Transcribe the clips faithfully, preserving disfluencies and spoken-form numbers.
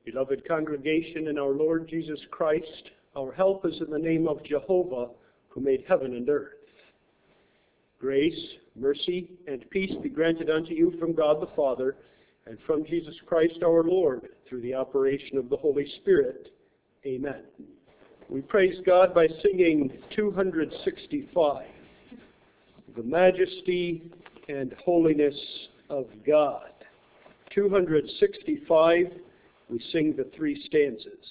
Beloved congregation in our Lord Jesus Christ, our help is in the name of Jehovah, who made heaven and earth. Grace, mercy, and peace be granted unto you from God the Father, and from Jesus Christ our Lord, through the operation of the Holy Spirit. Amen. We praise God by singing two hundred sixty-five, the majesty and holiness of God. two hundred sixty-five, we sing the three stanzas.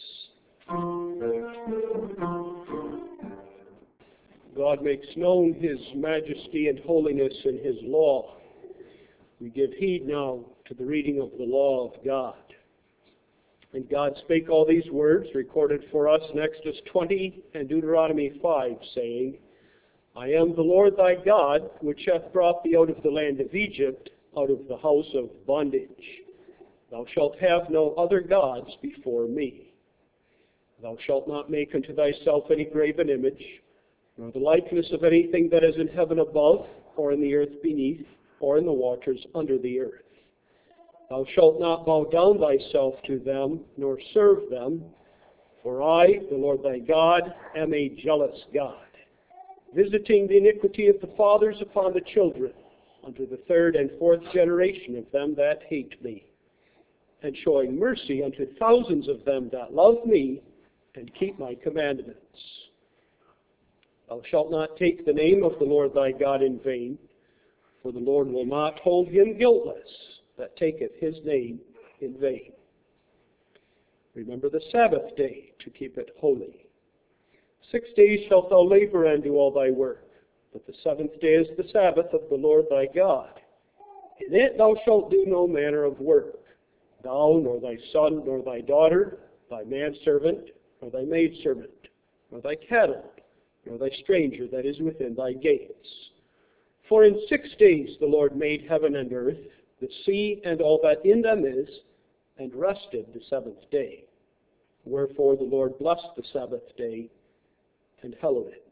God makes known his majesty and holiness in his law. We give heed now to the reading of the law of God. And God spake all these words, recorded for us in Exodus twenty and Deuteronomy five, saying, I am the Lord thy God, which hath brought thee out of the land of Egypt, out of the house of bondage. Thou shalt have no other gods before me. Thou shalt not make unto thyself any graven image, nor the likeness of anything that is in heaven above, or in the earth beneath, or in the waters under the earth. Thou shalt not bow down thyself to them, nor serve them, for I, the Lord thy God, am a jealous God, visiting the iniquity of the fathers upon the children, unto the third and fourth generation of them that hate me, and showing mercy unto thousands of them that love me, and keep my commandments. Thou shalt not take the name of the Lord thy God in vain, for the Lord will not hold him guiltless that taketh his name in vain. Remember the Sabbath day to keep it holy. Six days shalt thou labor and do all thy work, but the seventh day is the Sabbath of the Lord thy God. In it thou shalt do no manner of work, thou, nor thy son, nor thy daughter, thy manservant, nor thy maidservant, nor thy cattle, nor thy stranger that is within thy gates. For in six days the Lord made heaven and earth, the sea and all that in them is, and rested the seventh day. Wherefore the Lord blessed the Sabbath day, and hallowed it.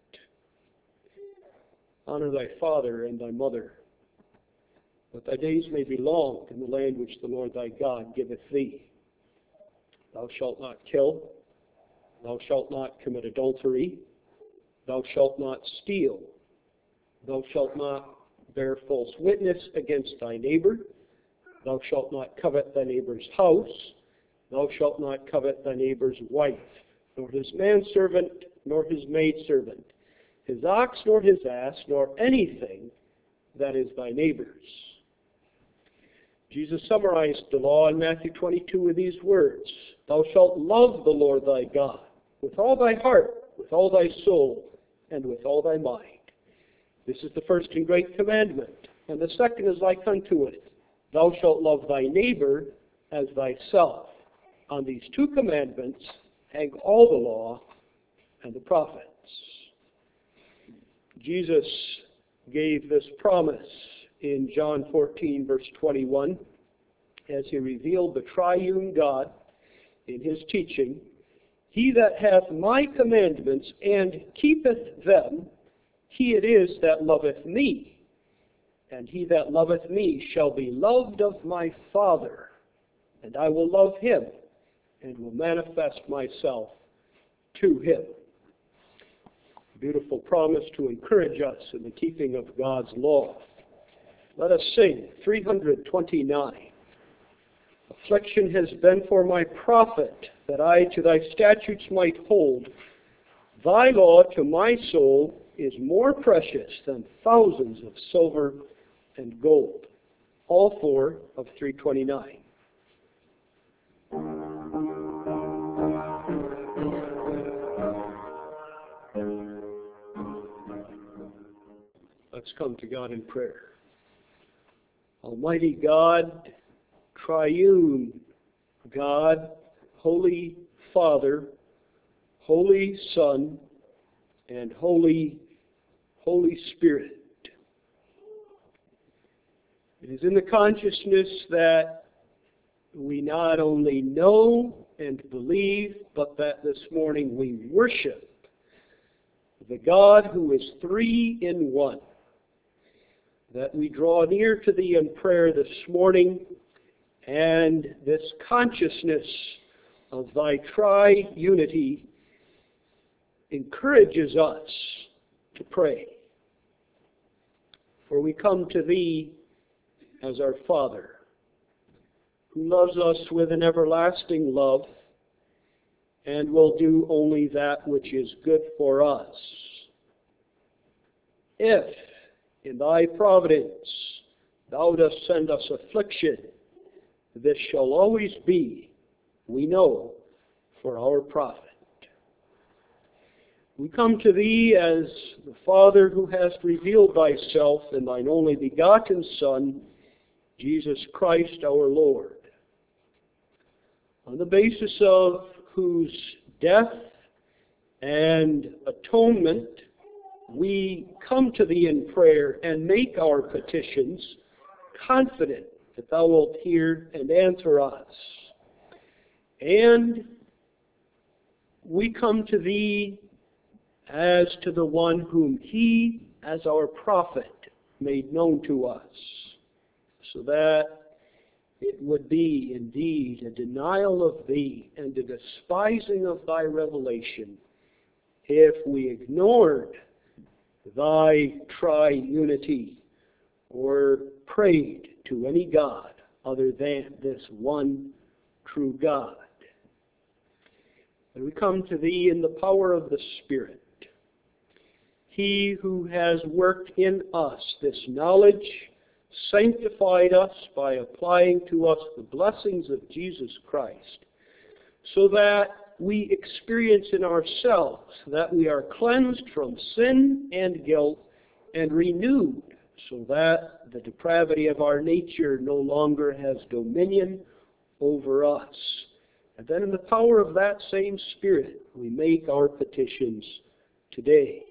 Honor thy father and thy mother, that thy days may be long in the land which the Lord thy God giveth thee. Thou shalt not kill, thou shalt not commit adultery, thou shalt not steal, thou shalt not bear false witness against thy neighbor, thou shalt not covet thy neighbor's house, thou shalt not covet thy neighbor's wife, nor his manservant, nor his maidservant, his ox, nor his ass, nor anything that is thy neighbor's. Jesus summarized the law in Matthew twenty-two with these words, Thou shalt love the Lord thy God with all thy heart, with all thy soul, and with all thy mind. This is the first and great commandment, and the second is like unto it. Thou shalt love thy neighbor as thyself. On these two commandments hang all the law and the prophets. Jesus gave this promise in John fourteen, verse twenty-one, as he revealed the triune God in his teaching. He that hath my commandments and keepeth them, he it is that loveth me. And he that loveth me shall be loved of my Father, and I will love him, and will manifest myself to him. Beautiful promise to encourage us in the keeping of God's law. Let us sing three hundred twenty-nine. Affliction has been for my profit, that I to thy statutes might hold. Thy law to my soul is more precious than thousands of silver and gold. All four of three twenty-nine. Let's come to God in prayer. Almighty God, triune God, Holy Father, Holy Son, and Holy, Holy Spirit. It is in the consciousness that we not only know and believe, but that this morning we worship the God who is three in one, that we draw near to Thee in prayer this morning, and this consciousness of thy tri-unity encourages us to pray. For we come to thee as our Father, who loves us with an everlasting love and will do only that which is good for us. If, in thy providence, thou dost send us affliction, this shall always be, we know, for our profit. We come to thee as the Father who hast revealed thyself in thine only begotten Son, Jesus Christ our Lord, on the basis of whose death and atonement we come to thee in prayer and make our petitions, confident that thou wilt hear and answer us. And we come to thee as to the one whom he, as our prophet, made known to us, so that it would be indeed a denial of thee and a despising of thy revelation if we ignored thy tri-unity or prayed to any God other than this one true God. And we come to thee in the power of the Spirit, he who has worked in us this knowledge, sanctified us by applying to us the blessings of Jesus Christ, so that we experience in ourselves that we are cleansed from sin and guilt and renewed, so that the depravity of our nature no longer has dominion over us. And then in the power of that same Spirit, we make our petitions today.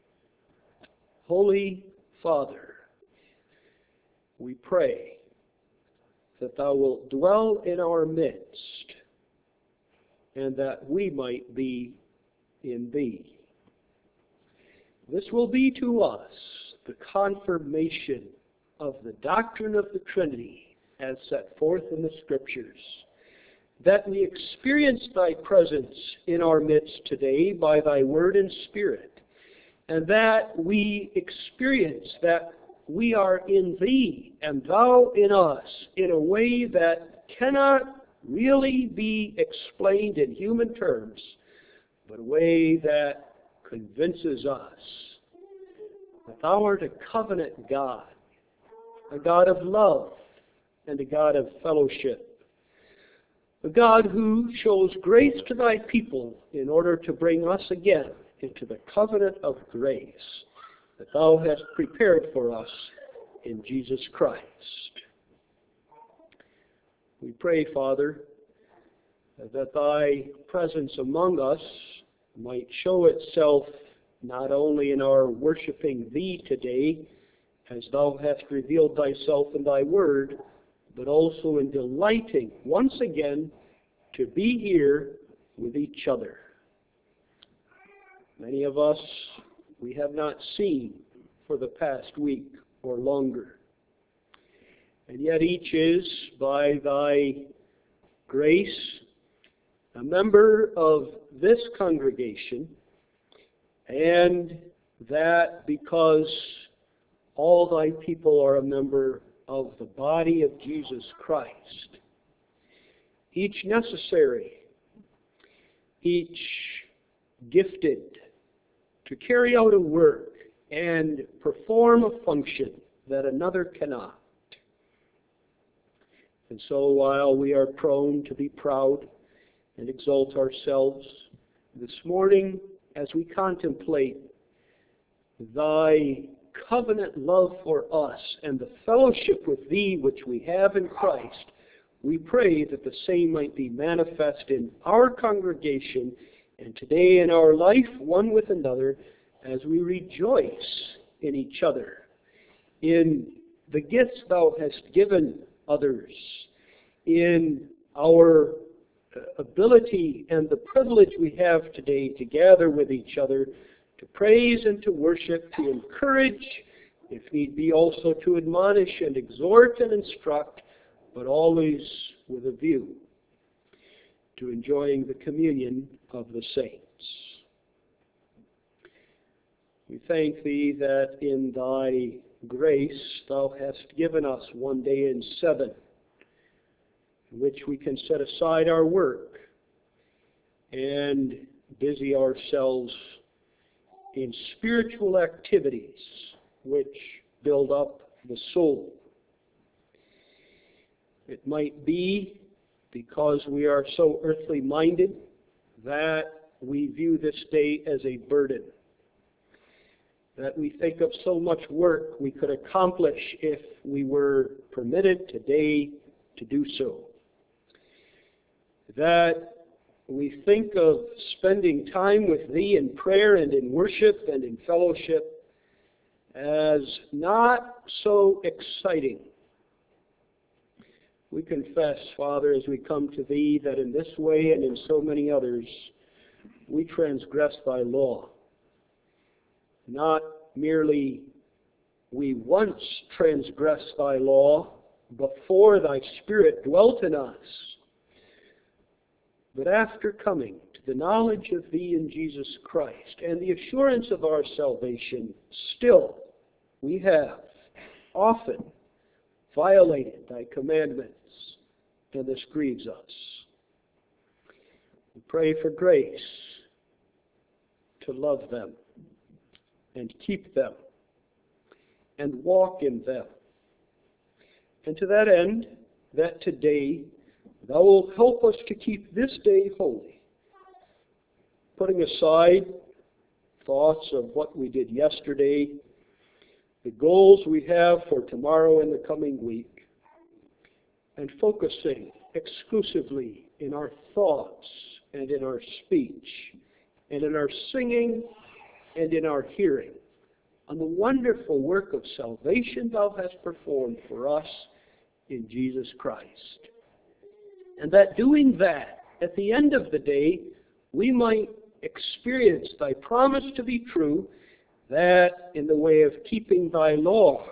Holy Father, we pray that thou wilt dwell in our midst and that we might be in thee. This will be to us the confirmation of the doctrine of the Trinity as set forth in the Scriptures, that we experience thy presence in our midst today by thy word and Spirit, and that we experience that we are in thee and thou in us in a way that cannot really be explained in human terms, but a way that convinces us that thou art a covenant God, a God of love and a God of fellowship, a God who shows grace to thy people in order to bring us again into the covenant of grace that thou hast prepared for us in Jesus Christ. We pray, Father, that thy presence among us might show itself not only in our worshiping thee today, as thou hast revealed thyself in thy word, but also in delighting once again to be here with each other. Many of us we have not seen for the past week or longer. And yet each is, by thy grace, a member of this congregation, and that because all thy people are a member of the body of Jesus Christ, each necessary, each gifted to carry out a work and perform a function that another cannot. And so while we are prone to be proud and exalt ourselves, this morning as we contemplate thy covenant love for us and the fellowship with thee which we have in Christ, we pray that the same might be manifest in our congregation and today in our life one with another, as we rejoice in each other, in the gifts thou hast given others, in our ability and the privilege we have today to gather with each other, to praise and to worship, to encourage, if need be also to admonish and exhort and instruct, but always with a view to enjoying the communion of the saints. We thank Thee that in Thy grace Thou hast given us one day in seven, in which we can set aside our work and busy ourselves in spiritual activities which build up the soul. It might be because we are so earthly minded that we view this day as a burden, that we think of so much work we could accomplish if we were permitted today to do so, that we think of spending time with Thee in prayer and in worship and in fellowship as not so exciting. We confess, Father, as we come to Thee, that in this way and in so many others, we transgress Thy law. Not merely we once transgressed Thy law before Thy Spirit dwelt in us, but after coming to the knowledge of Thee in Jesus Christ and the assurance of our salvation, still we have often violated Thy commandments, and this grieves us. We pray for grace to love them and keep them and walk in them. And to that end, that today Thou wilt help us to keep this day holy, putting aside thoughts of what we did yesterday, the goals we have for tomorrow and the coming week, and focusing exclusively in our thoughts and in our speech and in our singing and in our hearing on the wonderful work of salvation Thou hast performed for us in Jesus Christ. And that doing that, at the end of the day, we might experience Thy promise to be true, that in the way of keeping Thy law,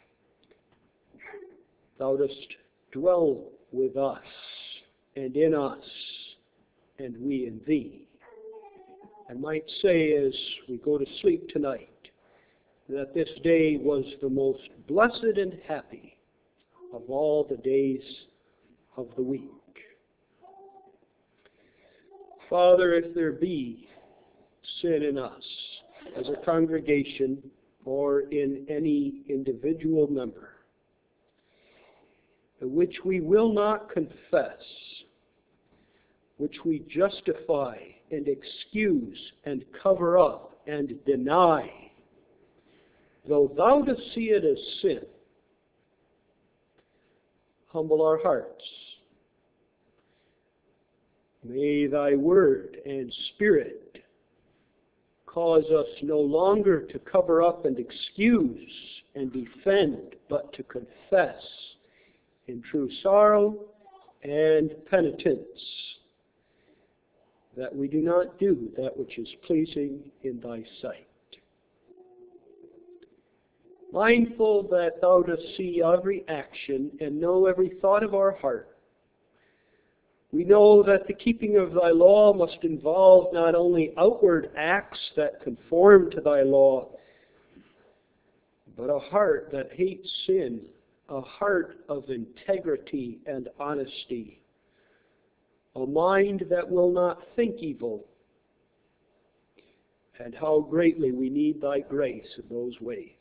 Thou dost dwell with us and in us, and we in Thee. I might say as we go to sleep tonight, that this day was the most blessed and happy of all the days of the week. Father, if there be sin in us as a congregation or in any individual member, which we will not confess, which we justify and excuse and cover up and deny, though Thou dost see it as sin, humble our hearts. May Thy word and Spirit cause us no longer to cover up and excuse and defend, but to confess in true sorrow and penitence that we do not do that which is pleasing in Thy sight. Mindful that Thou dost see every action and know every thought of our heart, we know that the keeping of Thy law must involve not only outward acts that conform to Thy law, but a heart that hates sin, a heart of integrity and honesty, a mind that will not think evil, and how greatly we need Thy grace in those ways.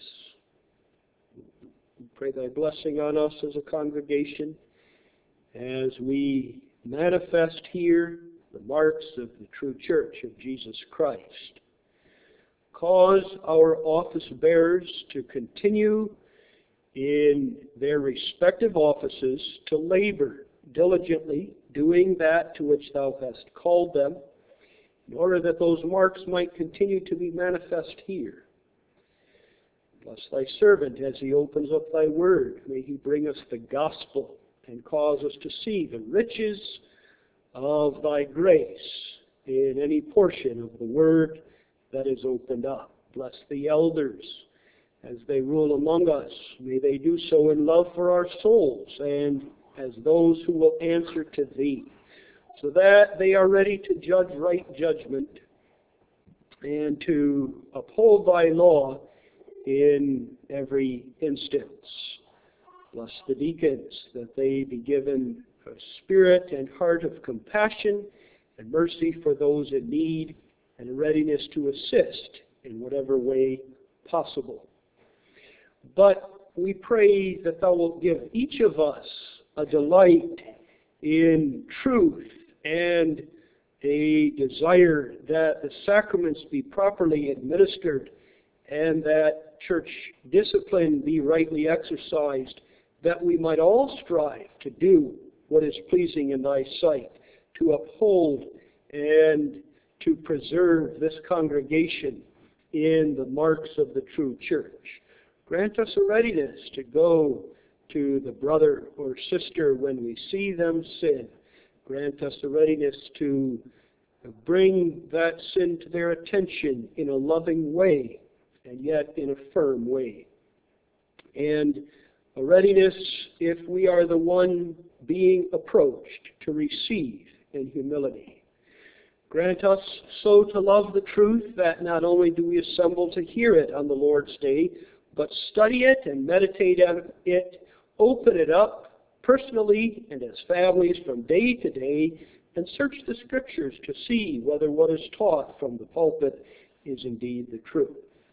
We pray Thy blessing on us as a congregation as we manifest here the marks of the true church of Jesus Christ. Cause our office bearers to continue in their respective offices to labor diligently, doing that to which Thou hast called them, in order that those marks might continue to be manifest here. Bless Thy servant as he opens up Thy word. May he bring us the gospel and cause us to see the riches of Thy grace in any portion of the word that is opened up. Bless the elders as they rule among us. May they do so in love for our souls and as those who will answer to Thee. so that they are ready to judge right judgment and to uphold thy law in every instance. Bless the deacons, that they be given a spirit and heart of compassion and mercy for those in need, and a readiness to assist in whatever way possible. But we pray that thou wilt give each of us a delight in truth and a desire that the sacraments be properly administered and that church discipline be rightly exercised, that we might all strive to do what is pleasing in thy sight, to uphold and to preserve this congregation in the marks of the true church. Grant us a readiness to go to the brother or sister when we see them sin. Grant us a readiness to bring that sin to their attention in a loving way, and yet in a firm way. And a readiness, if we are the one being approached, to receive in humility. Grant us so to love the truth that not only do we assemble to hear it on the Lord's Day, but study it and meditate on it, open it up personally and as families from day to day, and search the Scriptures to see whether what is taught from the pulpit is indeed the truth.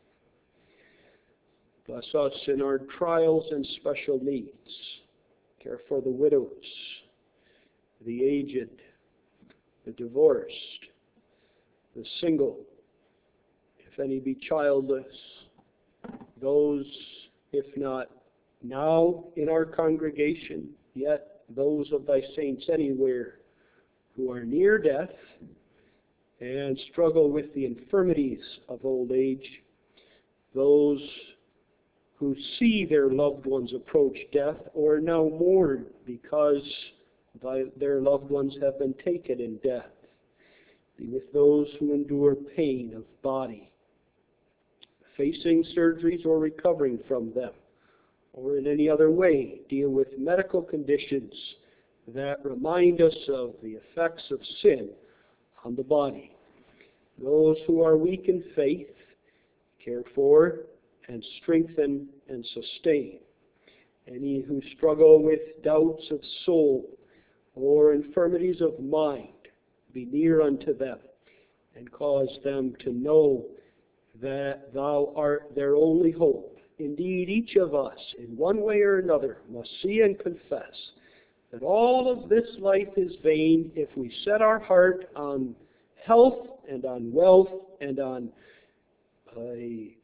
Bless us in our trials and special needs. Care for the widows, the aged, the divorced, the single, if any be childless, those, if not now in our congregation, yet those of thy saints anywhere who are near death and struggle with the infirmities of old age, those who see their loved ones approach death or now mourn because thy, their loved ones have been taken in death. Be with those who endure pain of body, facing surgeries or recovering from them, or in any other way deal with medical conditions that remind us of the effects of sin on the body. Those who are weak in faith, care for and strengthen and sustain. Any who struggle with doubts of soul or infirmities of mind, be near unto them and cause them to know that thou art their only hope. Indeed, each of us, in one way or another, must see and confess that all of this life is vain if we set our heart on health and on wealth and on a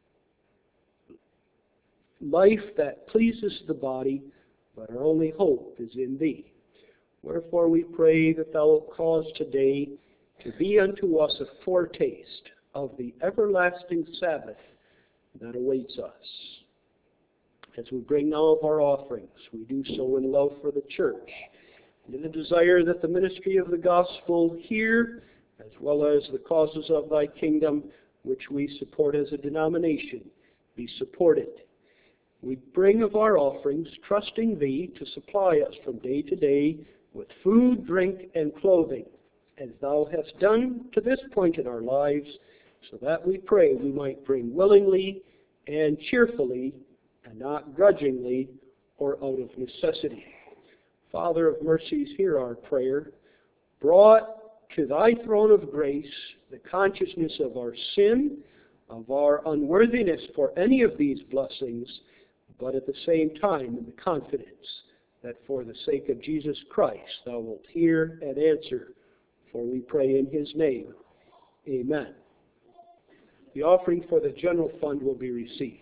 life that pleases the body, but our only hope is in thee. Wherefore we pray that thou wilt cause today to be unto us a foretaste of the everlasting Sabbath that awaits us. As we bring now of our offerings, we do so in love for the church, and in the desire that the ministry of the gospel here, as well as the causes of thy kingdom, which we support as a denomination, be supported. We bring of our offerings, trusting thee to supply us from day to day with food, drink, and clothing, as thou hast done to this point in our lives, so that we pray we might bring willingly and cheerfully, and not grudgingly or out of necessity. Father of mercies, hear our prayer. Brought to thy throne of grace the consciousness of our sin, of our unworthiness for any of these blessings, but at the same time in the confidence that for the sake of Jesus Christ thou wilt hear and answer, for we pray in his name. Amen. The offering for the general fund will be received.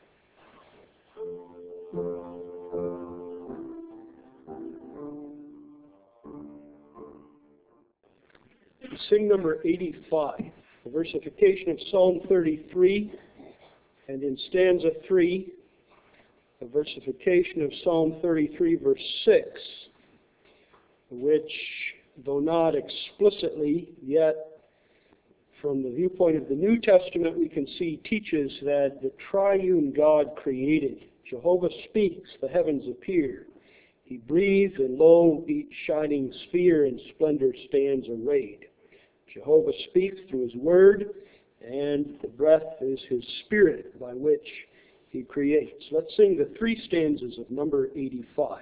Sing number eighty-five, the versification of Psalm thirty-three, and in stanza three, the versification of Psalm thirty-three, verse six, which, though not explicitly, yet from the viewpoint of the New Testament, we can see teaches that the triune God created. Jehovah speaks, the heavens appear. He breathes, and lo, each shining sphere in splendor stands arrayed. Jehovah speaks through his word, and the breath is his spirit by which he creates. Let's sing the three stanzas of number eighty-five.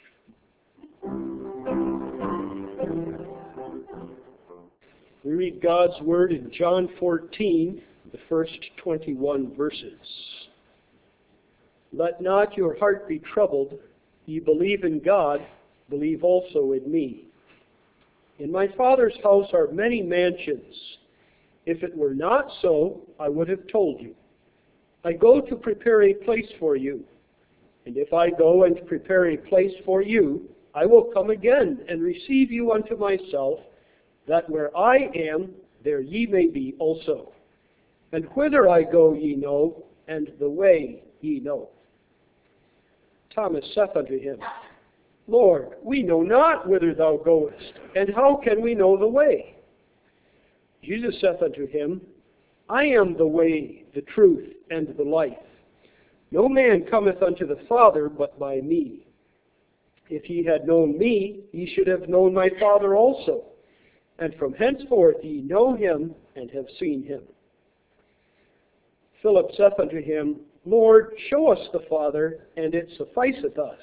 We read God's word in John fourteen, the first twenty-one verses. Let not your heart be troubled. Ye believe in God, believe also in me. In my Father's house are many mansions. If it were not so, I would have told you. I go to prepare a place for you. And if I go and prepare a place for you, I will come again and receive you unto myself, that where I am, there ye may be also. And whither I go ye know, and the way ye know. Thomas saith unto him, Lord, we know not whither thou goest, and how can we know the way? Jesus saith unto him, I am the way, the truth, and the life. No man cometh unto the Father but by me. If ye had known me, ye should have known my Father also. And from henceforth ye know him, and have seen him. Philip saith unto him, Lord, show us the Father, and it sufficeth us.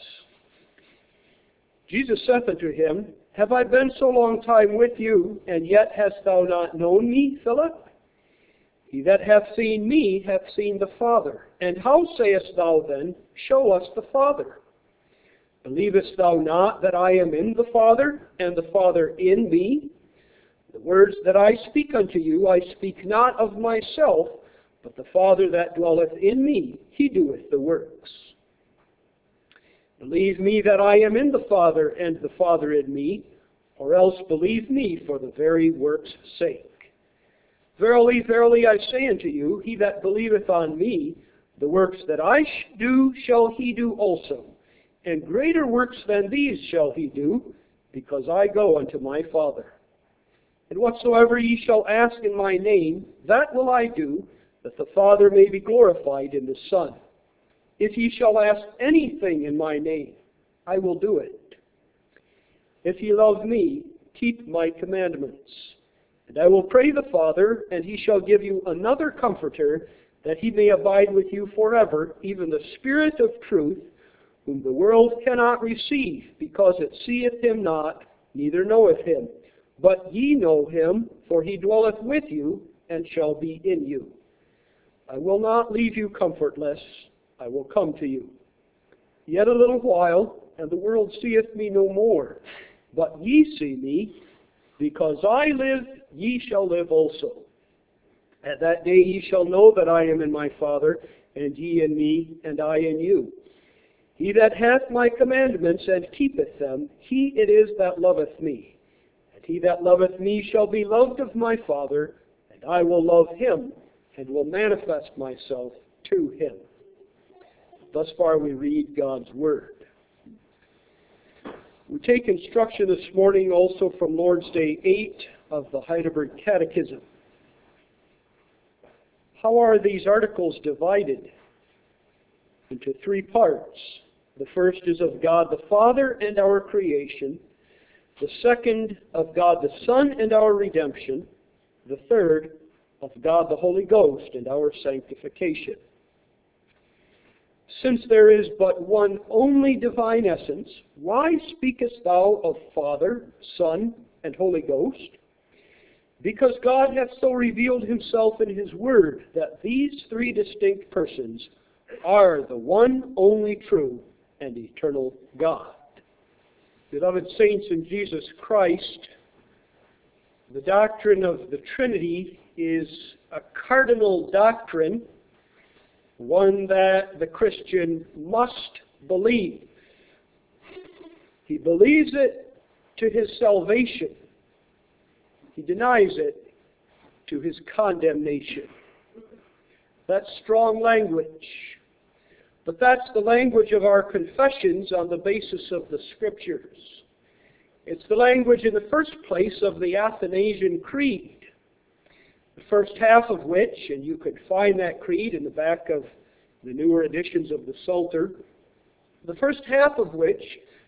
Jesus saith unto him, Have I been so long time with you, and yet hast thou not known me, Philip? He that hath seen me hath seen the Father. And how sayest thou then, Show us the Father? Believest thou not that I am in the Father, and the Father in me? The words that I speak unto you, I speak not of myself, but the Father that dwelleth in me, he doeth the works. Believe me that I am in the Father, and the Father in me, or else believe me for the very works' sake. Verily, verily, I say unto you, he that believeth on me, the works that I do shall he do also, and greater works than these shall he do, because I go unto my Father. And whatsoever ye shall ask in my name, that will I do, that the Father may be glorified in the Son. If ye shall ask anything in my name, I will do it. If ye love me, keep my commandments. And I will pray the Father, and he shall give you another Comforter, that he may abide with you forever, even the Spirit of truth, whom the world cannot receive, because it seeth him not, neither knoweth him. But ye know him, for he dwelleth with you, and shall be in you. I will not leave you comfortless, I will come to you. Yet a little while, and the world seeth me no more. But ye see me, because I live, ye shall live also. At that day ye shall know that I am in my Father, and ye in me, and I in you. He that hath my commandments and keepeth them, he it is that loveth me. And he that loveth me shall be loved of my Father, and I will love him, and will manifest myself to him. Thus far we read God's Word. We take instruction this morning also from Lord's Day eight of the Heidelberg Catechism. How are these articles divided? Into three parts. The first is of God the Father and our creation. The second, of God the Son and our redemption. The third, of God the Holy Ghost and our sanctification. Since there is but one only divine essence, why speakest thou of Father, Son, and Holy Ghost? Because God hath so revealed himself in his Word that these three distinct persons are the one only true and eternal God. Beloved saints in Jesus Christ, the doctrine of the Trinity is a cardinal doctrine, one that the Christian must believe. He believes it to his salvation. He denies it to his condemnation. That's strong language. But that's the language of our confessions on the basis of the Scriptures. It's the language in the first place of the Athanasian Creed, the first half of which, and you could find that creed in the back of the newer editions of the Psalter, the first half of which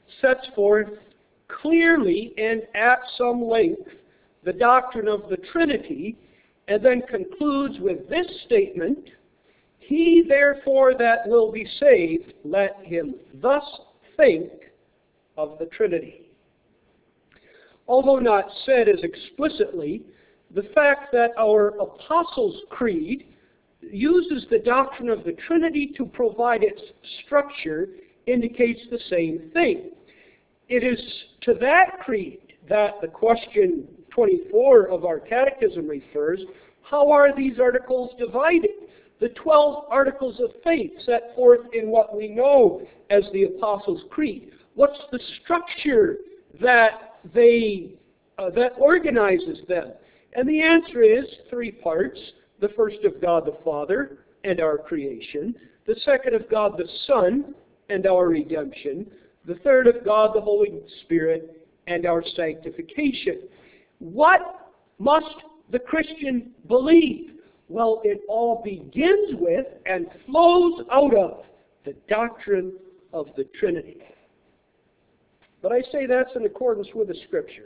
sets forth clearly and at some length the doctrine of the Trinity, and then concludes with this statement, "He therefore that will be saved, let him thus think of the Trinity." Although not said as explicitly, the fact that our Apostles' Creed uses the doctrine of the Trinity to provide its structure indicates the same thing. It is to that creed that the question twenty-four of our catechism refers. How are these articles divided? The twelve articles of faith set forth in what we know as the Apostles' Creed. What's the structure that they uh, that organizes them? And the answer is three parts. The first of God the Father and our creation. The second of God the Son and our redemption. The third of God the Holy Spirit and our sanctification. What must the Christian believe? Well, it all begins with and flows out of the doctrine of the Trinity. But I say that's in accordance with the Scriptures.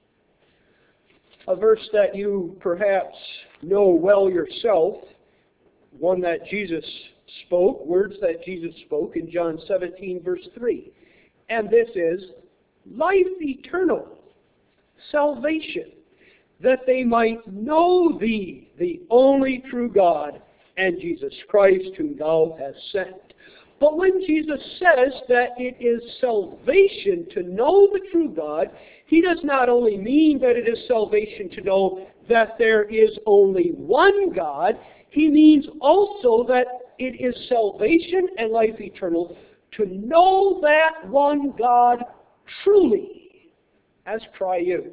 A verse that you perhaps know well yourself, one that Jesus spoke, words that Jesus spoke in John seventeen, verse three. And this is life eternal, salvation, that they might know Thee, the only true God, and Jesus Christ, whom Thou hast sent. But when Jesus says that it is salvation to know the true God, He does not only mean that it is salvation to know that there is only one God, He means also that it is salvation and life eternal to know that one God truly as triune.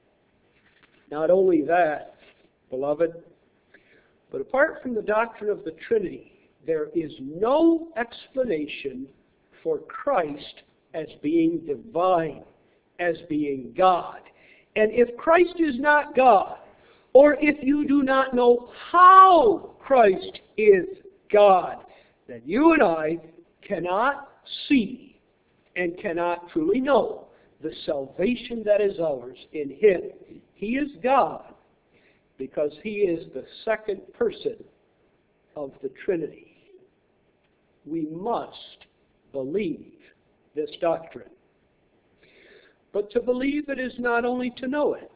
Not only that, beloved, but apart from the doctrine of the Trinity, there is no explanation for Christ as being divine, as being God. And if Christ is not God, or if you do not know how Christ is God, then you and I cannot see and cannot truly know the salvation that is ours in Him. He is God because He is the second person of the Trinity. We must believe this doctrine. But to believe it is not only to know it.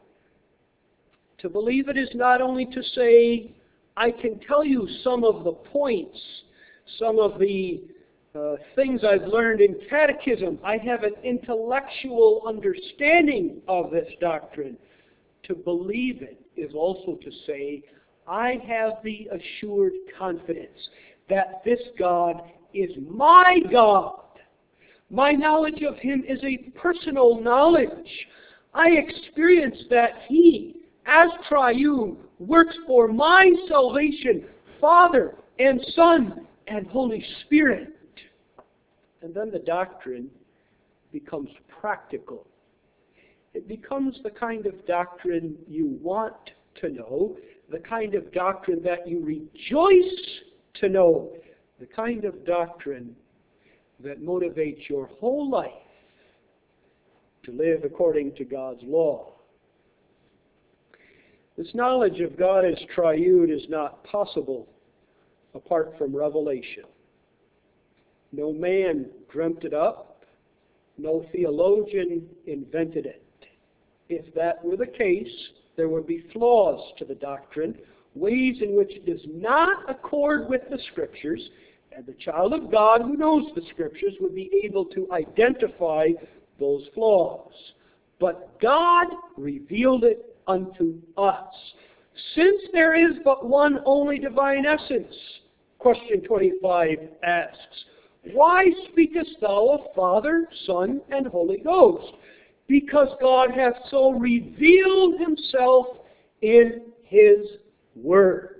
To believe it is not only to say, I can tell you some of the points, some of the uh, things I've learned in catechism. I have an intellectual understanding of this doctrine. To believe it is also to say, I have the assured confidence that this God is my God. My knowledge of Him is a personal knowledge. I experience that He, as triune, works for my salvation, Father and Son and Holy Spirit. And then the doctrine becomes practical. It becomes the kind of doctrine you want to know, the kind of doctrine that you rejoice to know, the kind of doctrine that motivates your whole life to live according to God's law. This knowledge of God as triune is not possible apart from revelation. No man dreamt it up. No theologian invented it. If that were the case, there would be flaws to the doctrine, ways in which it does not accord with the Scriptures, and the child of God who knows the Scriptures would be able to identify those flaws. But God revealed it unto us. Since there is but one only divine essence, question twenty-five asks, why speakest thou of Father, Son, and Holy Ghost? Because God hath so revealed Himself in His Word.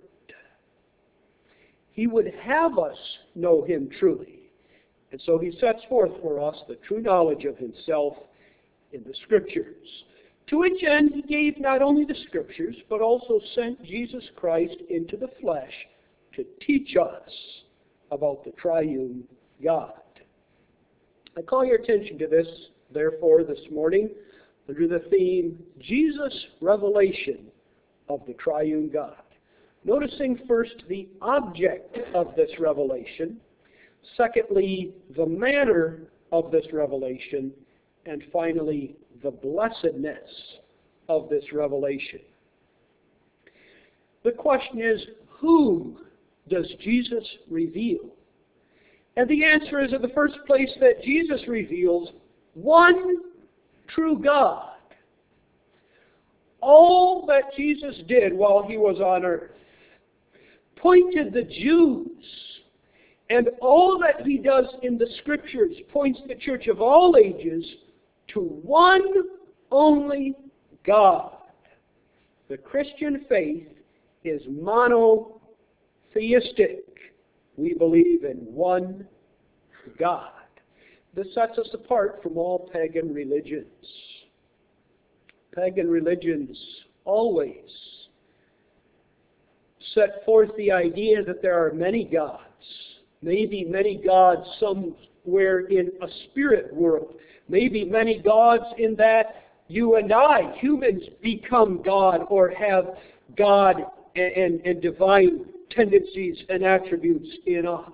He would have us know Him truly. And so He sets forth for us the true knowledge of Himself in the Scriptures. To which end He gave not only the Scriptures, but also sent Jesus Christ into the flesh to teach us about the triune God. I call your attention to this, therefore, this morning, under the theme, Jesus' Revelation of the Triune God. Noticing first the object of this revelation, secondly, the manner of this revelation, and finally, the blessedness of this revelation. The question is, whom does Jesus reveal? And the answer is, in the first place, that Jesus reveals one true God. All that Jesus did while he was on earth pointed the Jews, and all that he does in the Scriptures points the church of all ages to one only God. The Christian faith is monotheistic. We believe in one God. This sets us apart from all pagan religions. Pagan religions always set forth the idea that there are many gods, maybe many gods somewhere in a spirit world, maybe many gods in that you and I, humans, become God or have God and, and, and divine tendencies and attributes in us.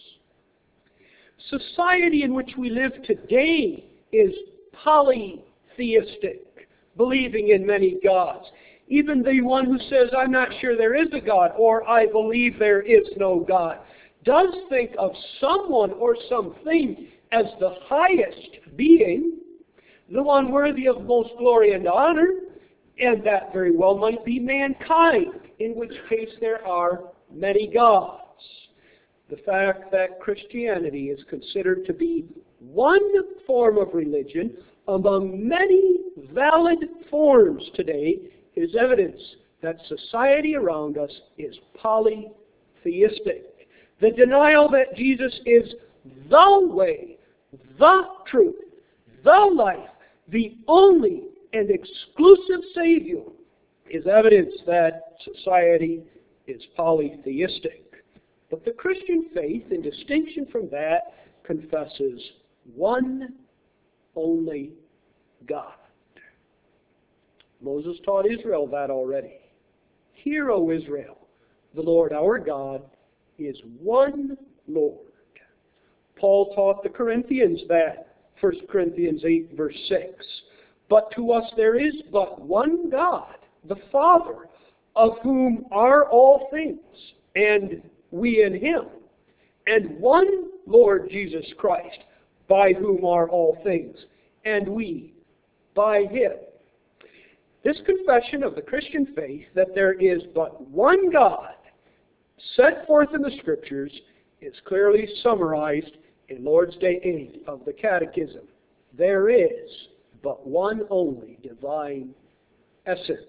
Society in which we live today is polytheistic, believing in many gods. Even the one who says, I'm not sure there is a God, or I believe there is no God, does think of someone or something as the highest being, the one worthy of most glory and honor, and that very well might be mankind, in which case there are many gods. The fact that Christianity is considered to be one form of religion among many valid forms today is evidence that society around us is polytheistic. The denial that Jesus is the way, the truth, the life, the only and exclusive Savior is evidence that society is polytheistic. But the Christian faith, in distinction from that, confesses one only God. Moses taught Israel that already. Hear, O Israel, the Lord our God is one Lord. Paul taught the Corinthians that, First Corinthians eight, verse six. But to us there is but one God, the Father, of whom are all things, and we in him, and one Lord Jesus Christ, by whom are all things, and we by him. This confession of the Christian faith, that there is but one God, set forth in the Scriptures, is clearly summarized in Lord's Day eight of the Catechism. There is but one only divine essence.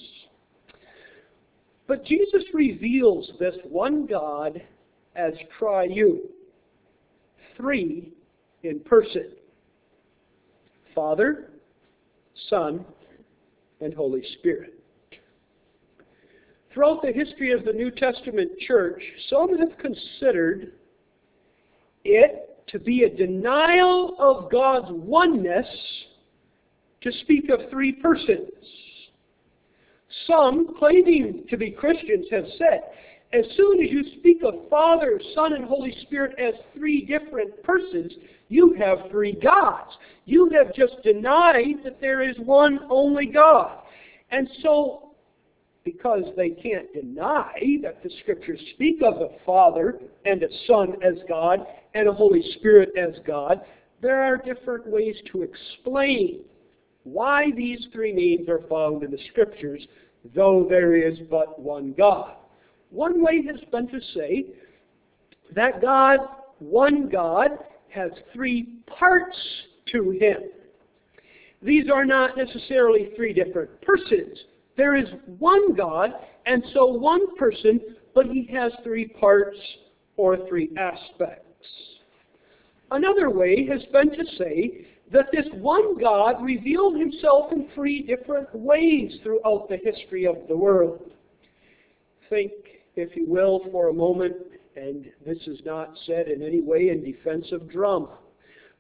But Jesus reveals this one God as triune, three in person: Father, Son, and Holy Spirit. Throughout the history of the New Testament church, some have considered it to be a denial of God's oneness to speak of three persons. Some, claiming to be Christians, have said, as soon as you speak of Father, Son, and Holy Spirit as three different persons, you have three gods. You have just denied that there is one only God. And so, because they can't deny that the Scriptures speak of a Father and a Son as God and a Holy Spirit as God, there are different ways to explain why these three names are found in the Scriptures, though there is but one God. One way has been to say that God, one God, has three parts to him. These are not necessarily three different persons. There is one God, and so one person, but he has three parts or three aspects. Another way has been to say that this one God revealed himself in three different ways throughout the history of the world. Think, if you will, for a moment, and this is not said in any way in defense of drama,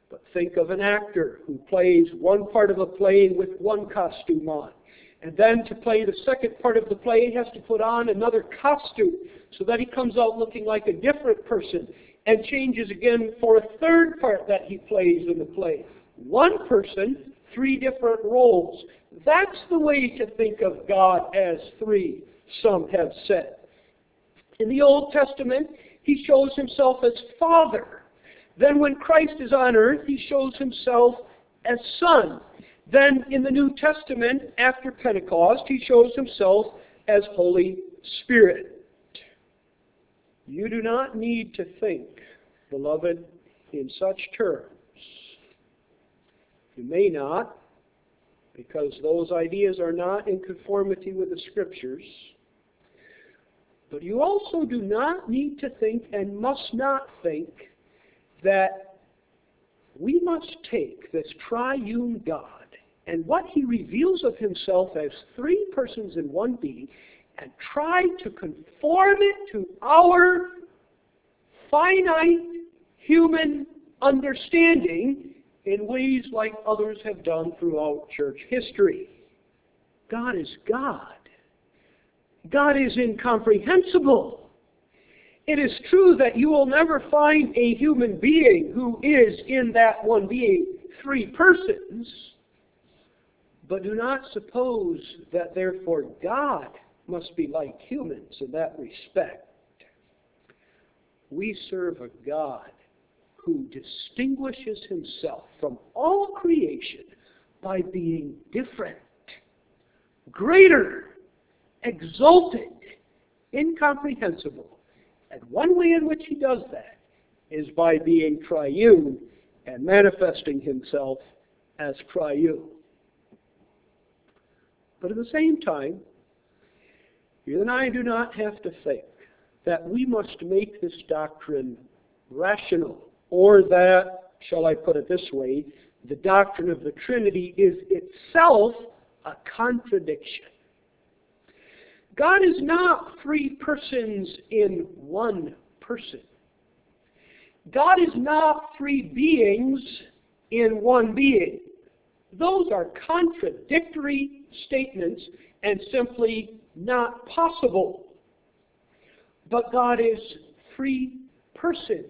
But think of an actor who plays one part of a play with one costume on. And then to play the second part of the play, he has to put on another costume so that he comes out looking like a different person, and changes again for a third part that he plays in the play. One person, three different roles. That's the way to think of God as three, some have said. In the Old Testament, he shows himself as Father. Then when Christ is on earth, he shows himself as Son. Then in the New Testament, after Pentecost, he shows himself as Holy Spirit. You do not need to think, beloved, in such terms. You may not, because those ideas are not in conformity with the Scriptures. But you also do not need to think and must not think that we must take this triune God and what he reveals of himself as three persons in one being and try to conform it to our finite human understanding in ways like others have done throughout church history. God is God. God is incomprehensible. It is true that you will never find a human being who is in that one being three persons, but do not suppose that therefore God must be like humans in that respect. We serve a God who distinguishes himself from all creation by being different, greater, exalted, incomprehensible. And one way in which he does that is by being triune and manifesting himself as triune. But at the same time, you and I do not have to think that we must make this doctrine rational, or that, shall I put it this way, the doctrine of the Trinity is itself a contradiction. God is not three persons in one person. God is not three beings in one being. Those are contradictory statements and simply not possible. But God is three persons.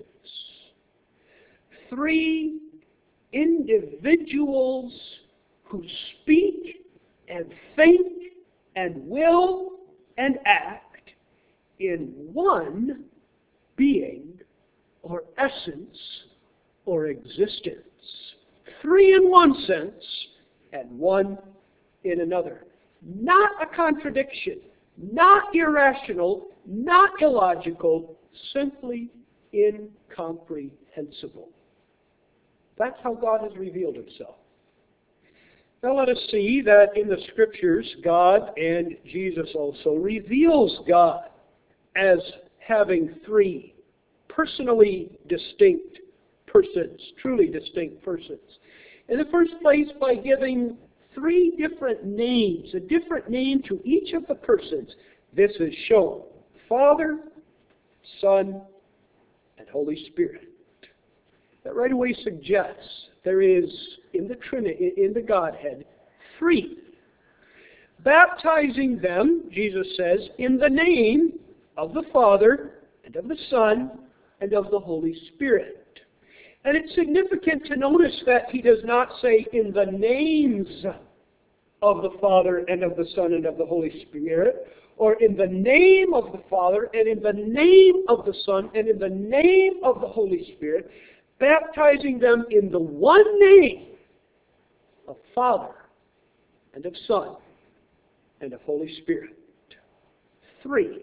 Three individuals who speak and think and will and act in one being or essence or existence. Three in one sense and one in another. Not a contradiction, not irrational, not illogical, simply incomprehensible. That's how God has revealed himself. Now let us see that in the Scriptures, God, and Jesus also, reveals God as having three personally distinct persons, truly distinct persons. In the first place, by giving three different names, a different name to each of the persons. This is shown: Father, Son, and Holy Spirit. That right away suggests there is in the Trinity, in the Godhead, three. Baptizing them, Jesus says, in the name of the Father, and of the Son, and of the Holy Spirit. And it's significant to notice that he does not say in the names of the Father, and of the Son, and of the Holy Spirit, or in the name of the Father, and in the name of the Son, and in the name of the Holy Spirit, baptizing them in the one name of Father, and of Son, and of Holy Spirit. Three.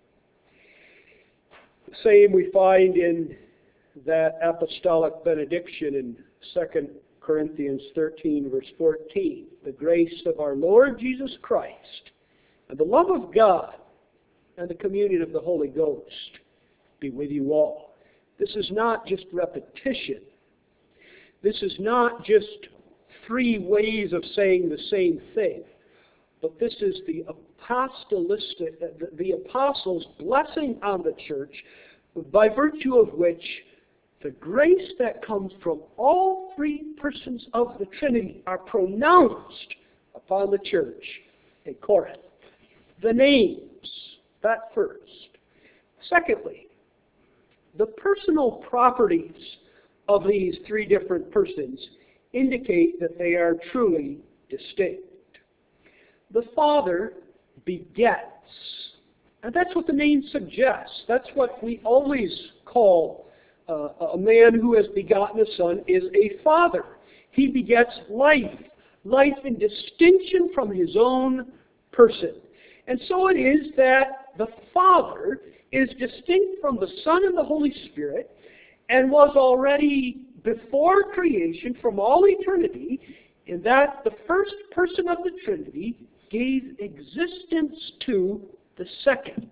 The same we find in that apostolic benediction in Second Corinthians thirteen, verse fourteen. The grace of our Lord Jesus Christ, and the love of God, and the communion of the Holy Ghost be with you all. This is not just repetition. This is not just three ways of saying the same thing. But this is the apostolistic, the, the apostles' blessing on the church, by virtue of which the grace that comes from all three persons of the Trinity are pronounced upon the church in Corinth. The names, that first. Secondly, the personal properties of these three different persons indicate that they are truly distinct. The Father begets, and that's what the name suggests. That's what we always call uh, a man who has begotten a son is a father. He begets life, life in distinction from his own person. And so it is that the Father is distinct from the Son and the Holy Spirit and was already before creation from all eternity, in that the first person of the Trinity gave existence to the second.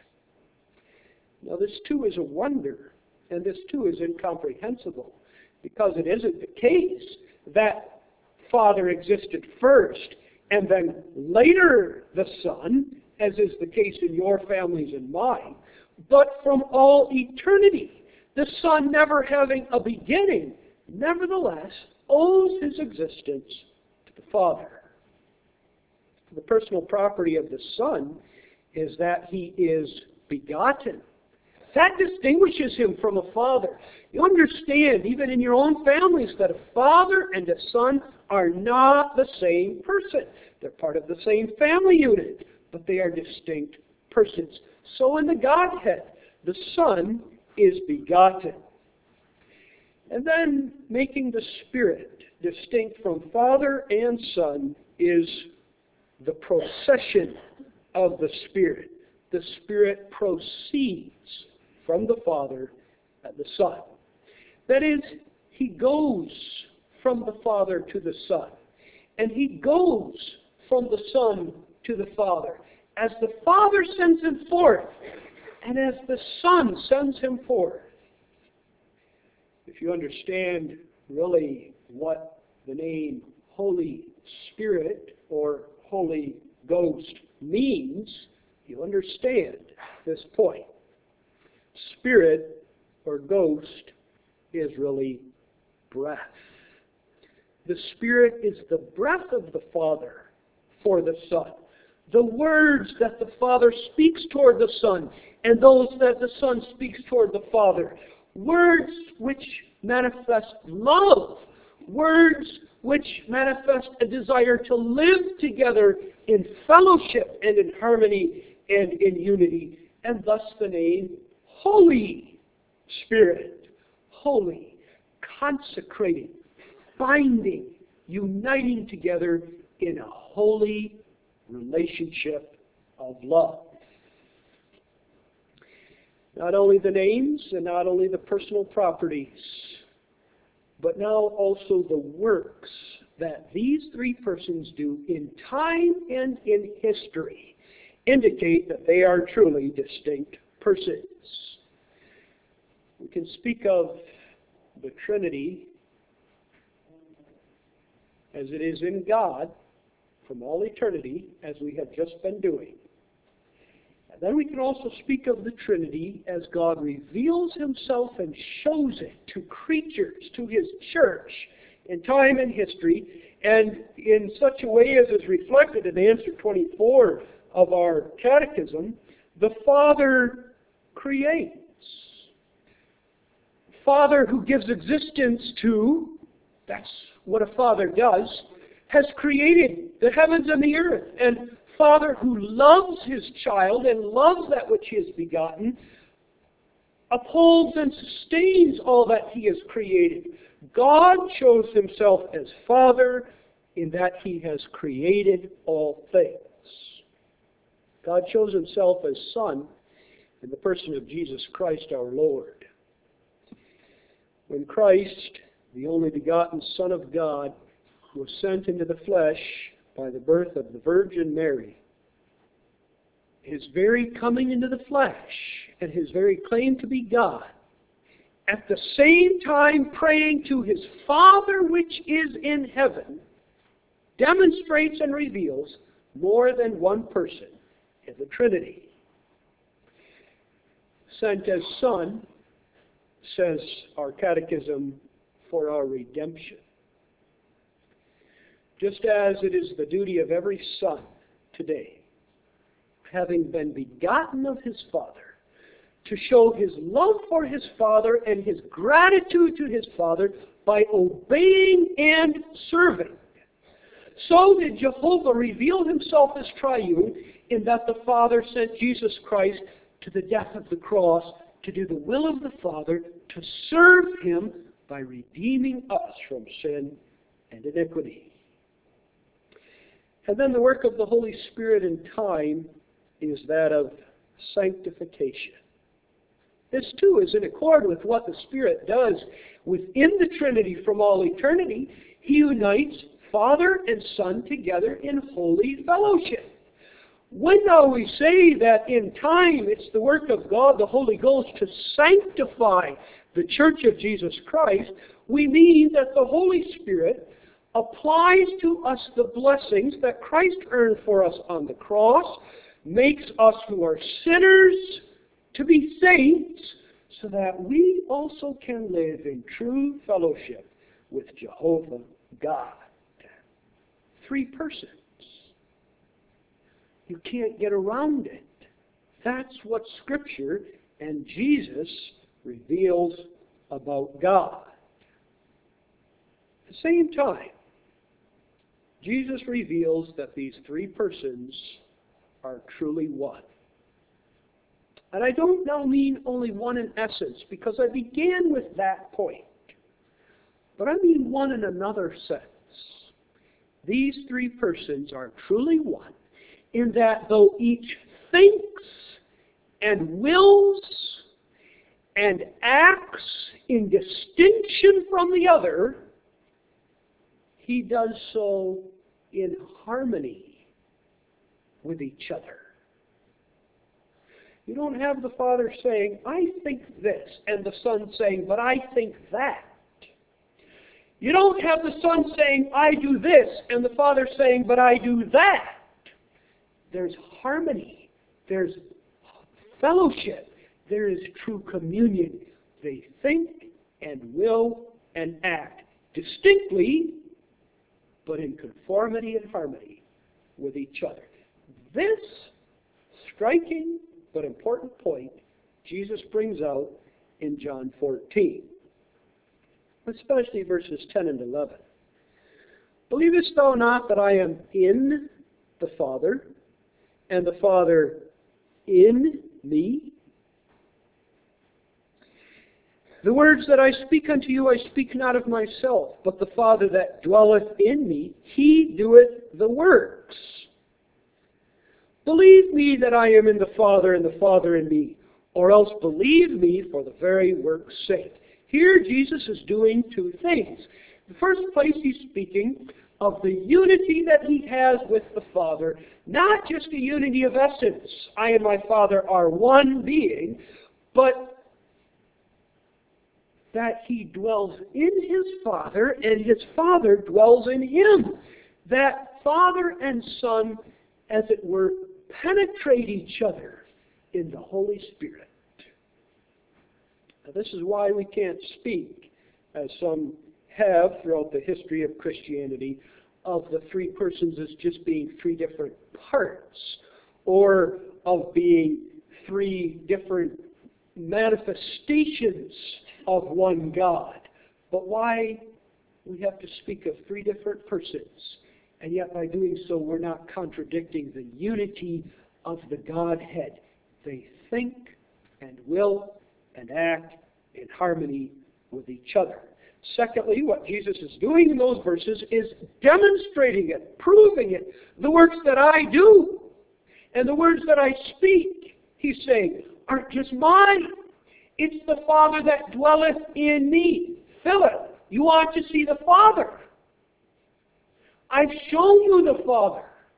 Now this too is a wonder, and this too is incomprehensible, because it isn't the case that Father existed first and then later the Son, as is the case in your families and mine, but from all eternity. The Son, never having a beginning, nevertheless owes his existence to the Father. The personal property of the Son is that he is begotten. That distinguishes him from a father. You understand, even in your own families, that a father and a son are not the same person. They're part of the same family unit, but they are distinct persons. So in the Godhead, the Son is begotten. And then making the Spirit distinct from Father and Son is the procession of the Spirit. The Spirit proceeds from the Father and the Son. That is, he goes from the Father to the Son, and he goes from the Son to the Father, as the Father sends him forth, and as the Son sends him forth. If you understand really what the name Holy Spirit or Holy Ghost means, you understand this point. Spirit or ghost is really breath. The Spirit is the breath of the Father for the Son. The words that the Father speaks toward the Son and those that the Son speaks toward the Father. Words which manifest love. Words which manifest a desire to live together in fellowship and in harmony and in unity. And thus the name Holy Spirit. Holy, consecrating, binding, uniting together in a holy relationship of love. Not only the names and not only the personal properties, but now also the works that these three persons do in time and in history indicate that they are truly distinct persons. We can speak of the Trinity as it is in God from all eternity, as we have just been doing. And then we can also speak of the Trinity as God reveals himself and shows it to creatures, to his church, in time and history, and in such a way as is reflected in answer twenty-four of our catechism. The Father creates. Father who gives existence to, that's what a father does, has created the heavens and the earth. And Father who loves his child and loves that which he has begotten, upholds and sustains all that he has created. God shows himself as Father in that he has created all things. God shows himself as Son in the person of Jesus Christ our Lord. When Christ, the only begotten Son of God, was sent into the flesh by the birth of the Virgin Mary, his very coming into the flesh and his very claim to be God, at the same time praying to his Father which is in heaven, demonstrates and reveals more than one person in the Trinity. Sent as Son, says our catechism, for our redemption. Just as it is the duty of every son today, having been begotten of his father, to show his love for his father and his gratitude to his father by obeying and serving. So did Jehovah reveal himself as triune in that the Father sent Jesus Christ to the death of the cross to do the will of the Father, to serve him by redeeming us from sin and iniquity. And then the work of the Holy Spirit in time is that of sanctification. This too is in accord with what the Spirit does within the Trinity from all eternity. He unites Father and Son together in holy fellowship. When now we say that in time it's the work of God, the Holy Ghost, to sanctify the Church of Jesus Christ, we mean that the Holy Spirit applies to us the blessings that Christ earned for us on the cross, makes us who are sinners to be saints, so that we also can live in true fellowship with Jehovah God. Three persons. You can't get around it. That's what Scripture and Jesus reveals about God. At the same time, Jesus reveals that these three persons are truly one. And I don't now mean only one in essence, because I began with that point. But I mean one in another sense. These three persons are truly one, in that though each thinks and wills and acts in distinction from the other, he does so in harmony with each other. You don't have the Father saying, I think this, and the Son saying, but I think that. You don't have the Son saying, I do this, and the Father saying, but I do that. There's harmony. There's fellowship. There is true communion. They think and will and act distinctly, but in conformity and harmony with each other. This striking but important point Jesus brings out in John fourteen, especially verses ten and eleven. Believest thou not that I am in the Father, and the Father in me? The words that I speak unto you, I speak not of myself, but the Father that dwelleth in me, he doeth the works. Believe me that I am in the Father, and the Father in me, or else believe me for the very work's sake. Here Jesus is doing two things. In the first place, he's speaking of the unity that he has with the Father, not just a unity of essence, I and my Father are one being, but that he dwells in his Father and his Father dwells in him. That Father and Son, as it were, penetrate each other in the Holy Spirit. Now, this is why we can't speak, as some have throughout the history of Christianity, of the three persons as just being three different parts, or of being three different manifestations of one God. But why we have to speak of three different persons, and yet by doing so we're not contradicting the unity of the Godhead. They think and will and act in harmony with each other. Secondly, what Jesus is doing in those verses is demonstrating it, proving it. The works that I do and the words that I speak, he's saying, aren't just mine. It's the Father that dwelleth in me. Philip, you want to see the Father. I've shown you the Father.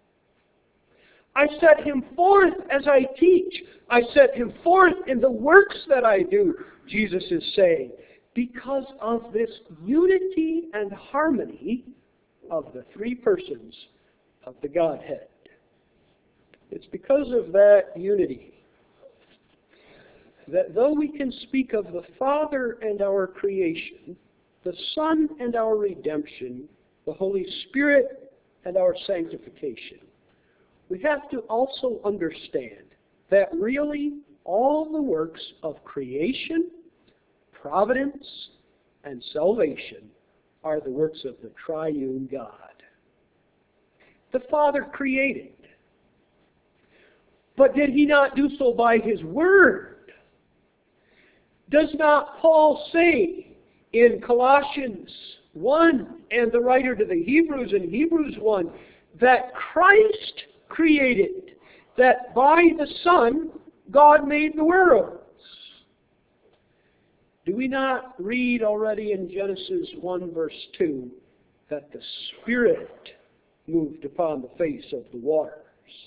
I set him forth as I teach. I set him forth in the works that I do, Jesus is saying, because of this unity and harmony of the three persons of the Godhead. It's because of that unity that though we can speak of the Father and our creation, the Son and our redemption, the Holy Spirit and our sanctification, we have to also understand that really all the works of creation, providence, and salvation are the works of the triune God. The Father created. But did he not do so by his word? Does not Paul say in Colossians one and the writer to the Hebrews in Hebrews one that Christ created, that by the Son God made the worlds? Do we not read already in Genesis one verse two that the Spirit moved upon the face of the waters?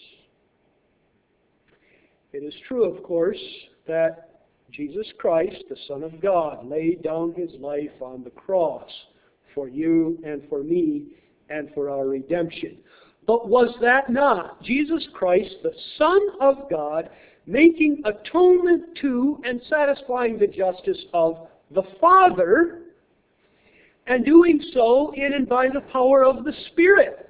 It is true, of course, that Jesus Christ, the Son of God, laid down his life on the cross for you and for me and for our redemption. But was that not Jesus Christ, the Son of God, making atonement to and satisfying the justice of the Father, and doing so in and by the power of the Spirit?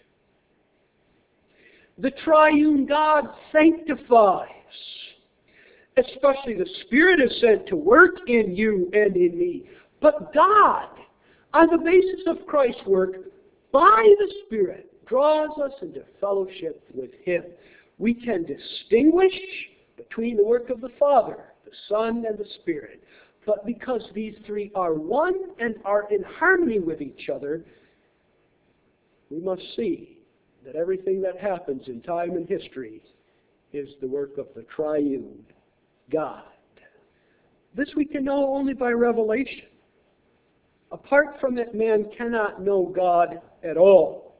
The triune God sanctifies. Especially the Spirit is sent to work in you and in me. But God, on the basis of Christ's work, by the Spirit, draws us into fellowship with Him. We can distinguish between the work of the Father, the Son, and the Spirit. But because these three are one and are in harmony with each other, we must see that everything that happens in time and history is the work of the triune God. This we can know only by revelation. Apart from it, man cannot know God at all.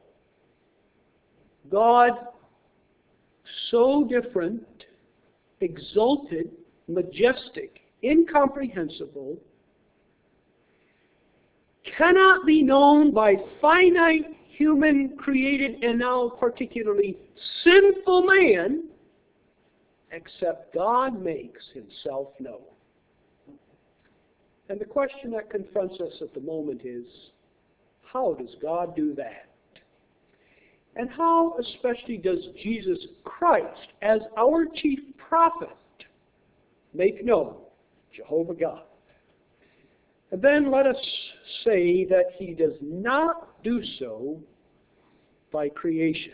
God, so different, exalted, majestic, incomprehensible, cannot be known by finite, human, created, and now particularly sinful man, except God makes himself known. And the question that confronts us at the moment is, how does God do that? And how especially does Jesus Christ, as our chief prophet, make known Jehovah God? And then let us say that he does not do so by creation.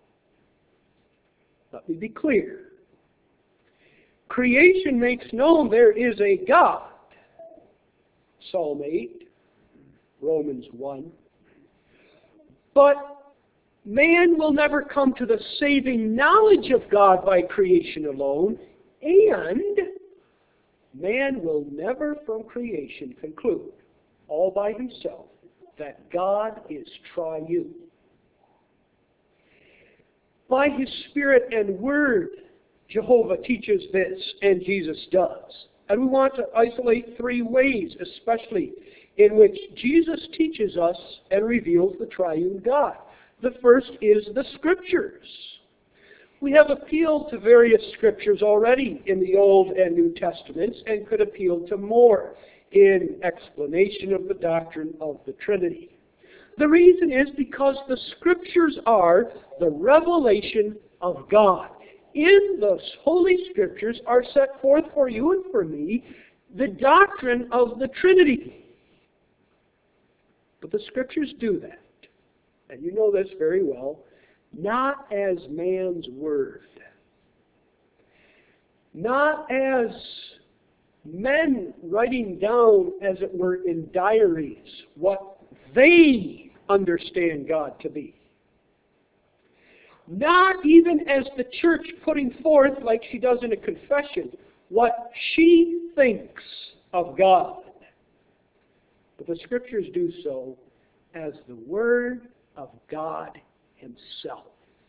Let me be clear. Creation makes known there is a God. Psalm eight, Romans one. But man will never come to the saving knowledge of God by creation alone, and man will never from creation conclude, all by himself, that God is triune. By His Spirit and Word, Jehovah teaches this, and Jesus does. And we want to isolate three ways, especially, in which Jesus teaches us and reveals the triune God. The first is the Scriptures. We have appealed to various Scriptures already in the Old and New Testaments, and could appeal to more in explanation of the doctrine of the Trinity. The reason is because the Scriptures are the revelation of God. In the Holy Scriptures are set forth for you and for me the doctrine of the Trinity. But the Scriptures do that, and you know this very well, not as man's word, not as men writing down, as it were, in diaries what they understand God to be. Not even as the church putting forth, like she does in a confession, what she thinks of God. But the Scriptures do so as the Word of God Himself.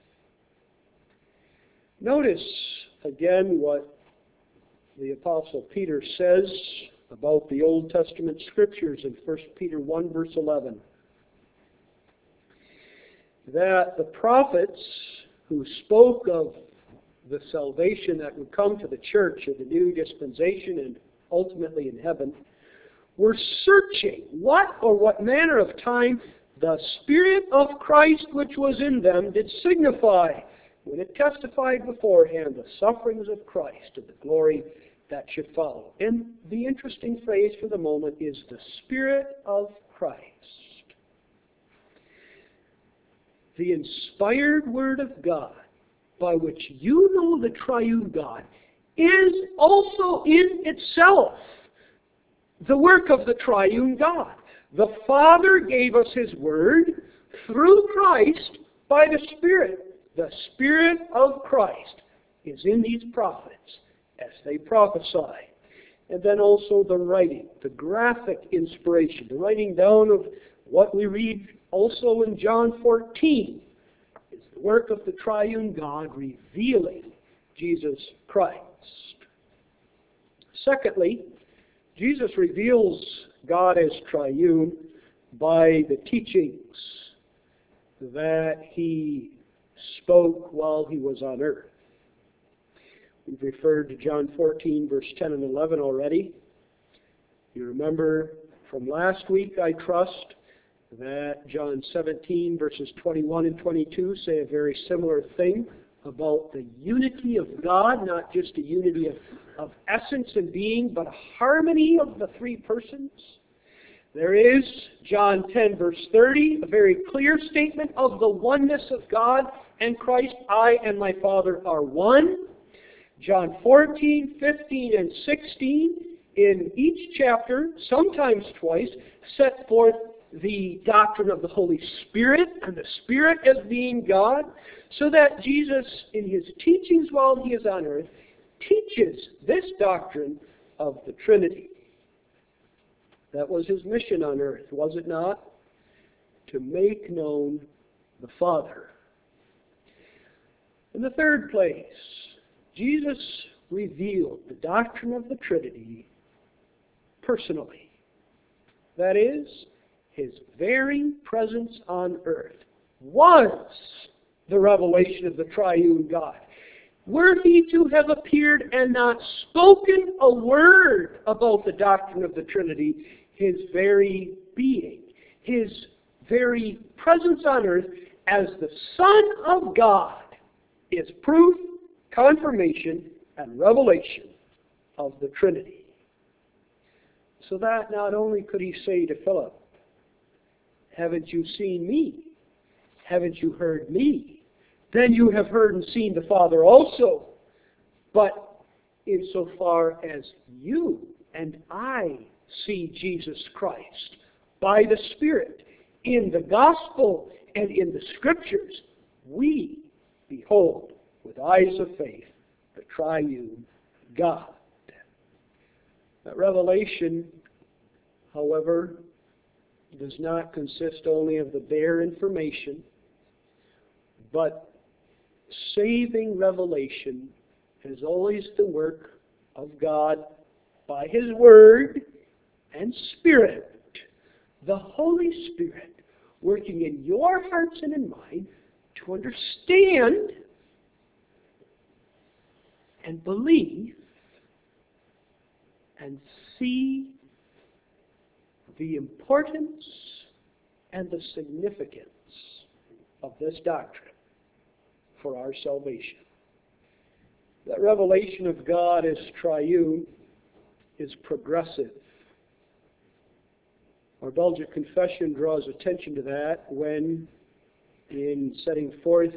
Notice again what the Apostle Peter says about the Old Testament Scriptures in First Peter one verse eleven. That the prophets who spoke of the salvation that would come to the church of the new dispensation and ultimately in heaven, were searching what or what manner of time the Spirit of Christ which was in them did signify, when it testified beforehand the sufferings of Christ and the glory that should follow. And the interesting phrase for the moment is the Spirit of Christ. The inspired Word of God, by which you know the triune God, is also in itself the work of the triune God. The Father gave us His Word through Christ by the Spirit. The Spirit of Christ is in these prophets as they prophesy. And then also the writing, the graphic inspiration, the writing down of what we read also in John fourteen is the work of the triune God revealing Jesus Christ. Secondly, Jesus reveals God as triune by the teachings that He spoke while He was on earth. We've referred to John fourteen, verse ten and eleven already. You remember from last week, I trust, that John seventeen, verses twenty-one and twenty-two say a very similar thing about the unity of God, not just a unity of, of essence and being, but a harmony of the three persons. There is, John ten, verse thirty, a very clear statement of the oneness of God and Christ. I and my Father are one. John fourteen, fifteen, and sixteen, in each chapter, sometimes twice, set forth the doctrine of the Holy Spirit and the Spirit as being God, so that Jesus, in His teachings while He is on earth, teaches this doctrine of the Trinity. That was His mission on earth, was it not? To make known the Father. In the third place, Jesus revealed the doctrine of the Trinity personally. That is, His very presence on earth was the revelation of the triune God. Were He to have appeared and not spoken a word about the doctrine of the Trinity, His very being, His very presence on earth as the Son of God is proof, confirmation, and revelation of the Trinity. So that not only could He say to Philip, haven't you seen me? Haven't you heard me? Then you have heard and seen the Father also. But insofar as you and I see Jesus Christ by the Spirit in the gospel and in the Scriptures, we behold with eyes of faith the triune God. That revelation, however, does not consist only of the bare information, but saving revelation is always the work of God by His Word and Spirit. The Holy Spirit working in your hearts and in mine to understand and believe and see the importance and the significance of this doctrine for our salvation. That revelation of God as triune is progressive. Our Belgic Confession draws attention to that when, in setting forth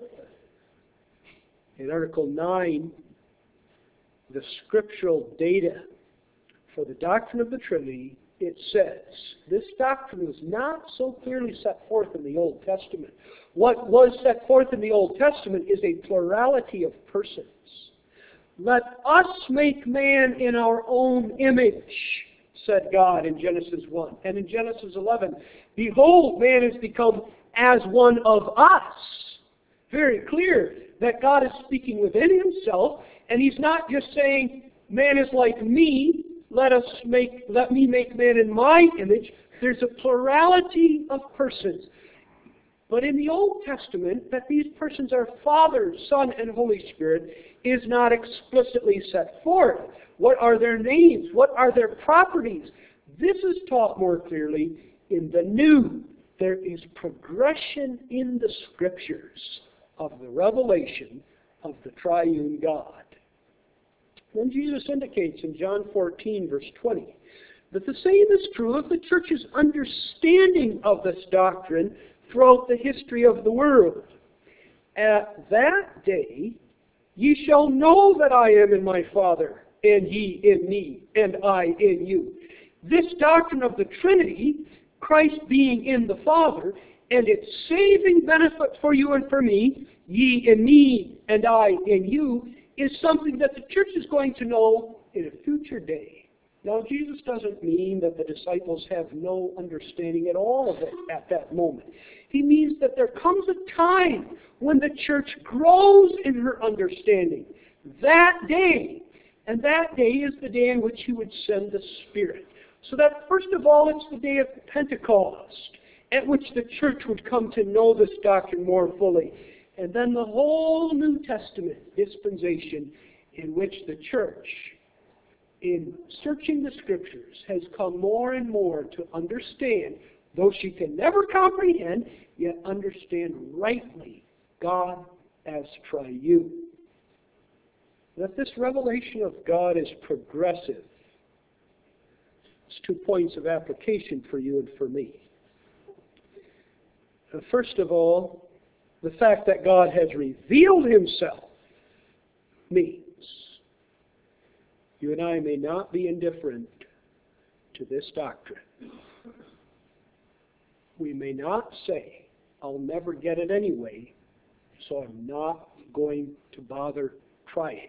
in Article nine, the scriptural data for the doctrine of the Trinity, it says, this doctrine was not so clearly set forth in the Old Testament. What was set forth in the Old Testament is a plurality of persons. Let us make man in our own image, said God in Genesis one. And in Genesis eleven, behold, man has become as one of us. Very clear that God is speaking within Himself, and He's not just saying, man is like me, let us make, let me make man in my image. There's a plurality of persons. But in the Old Testament, that these persons are Father, Son, and Holy Spirit is not explicitly set forth. What are their names? What are their properties? This is taught more clearly in the New. There is progression in the Scriptures of the revelation of the triune God. Then Jesus indicates in John fourteen, verse twenty, that the same is true of the church's understanding of this doctrine throughout the history of the world. At that day, ye shall know that I am in my Father, and ye in me, and I in you. This doctrine of the Trinity, Christ being in the Father, and its saving benefit for you and for me, ye in me, and I in you, is something that the church is going to know in a future day. Now, Jesus doesn't mean that the disciples have no understanding at all of it at that moment. He means that there comes a time when the church grows in her understanding. That day, and that day is the day in which He would send the Spirit. So that, first of all, it's the day of Pentecost, at which the church would come to know this doctrine more fully. And then the whole New Testament dispensation in which the church, in searching the Scriptures, has come more and more to understand, though she can never comprehend, yet understand rightly God as triune. That this revelation of God is progressive. It's two points of application for you and for me. First of all, the fact that God has revealed Himself means you and I may not be indifferent to this doctrine. We may not say, I'll never get it anyway, so I'm not going to bother trying.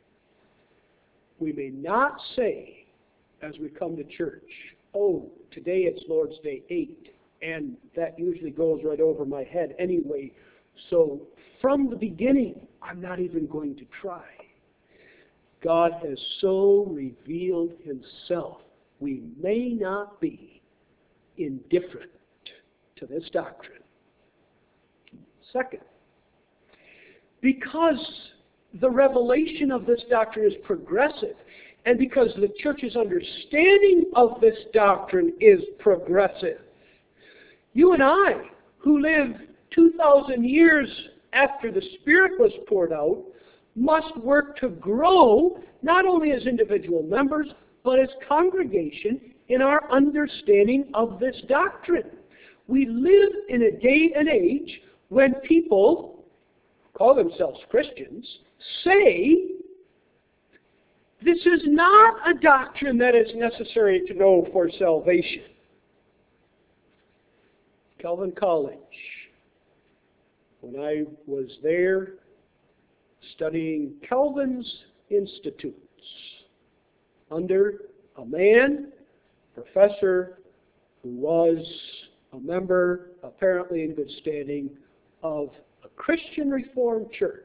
We may not say, as we come to church, oh, today it's Lord's Day eight, and that usually goes right over my head anyway, so from the beginning, I'm not even going to try. God has so revealed Himself, we may not be indifferent to this doctrine. Second, because the revelation of this doctrine is progressive, and because the church's understanding of this doctrine is progressive, you and I, who live two thousand years after the Spirit was poured out, must work to grow, not only as individual members, but as congregation in our understanding of this doctrine. We live in a day and age when people call themselves Christians say, this is not a doctrine that is necessary to know for salvation. Calvin College. When I was there studying Calvin's Institutes under a man, professor, who was a member, apparently in good standing, of a Christian Reformed church,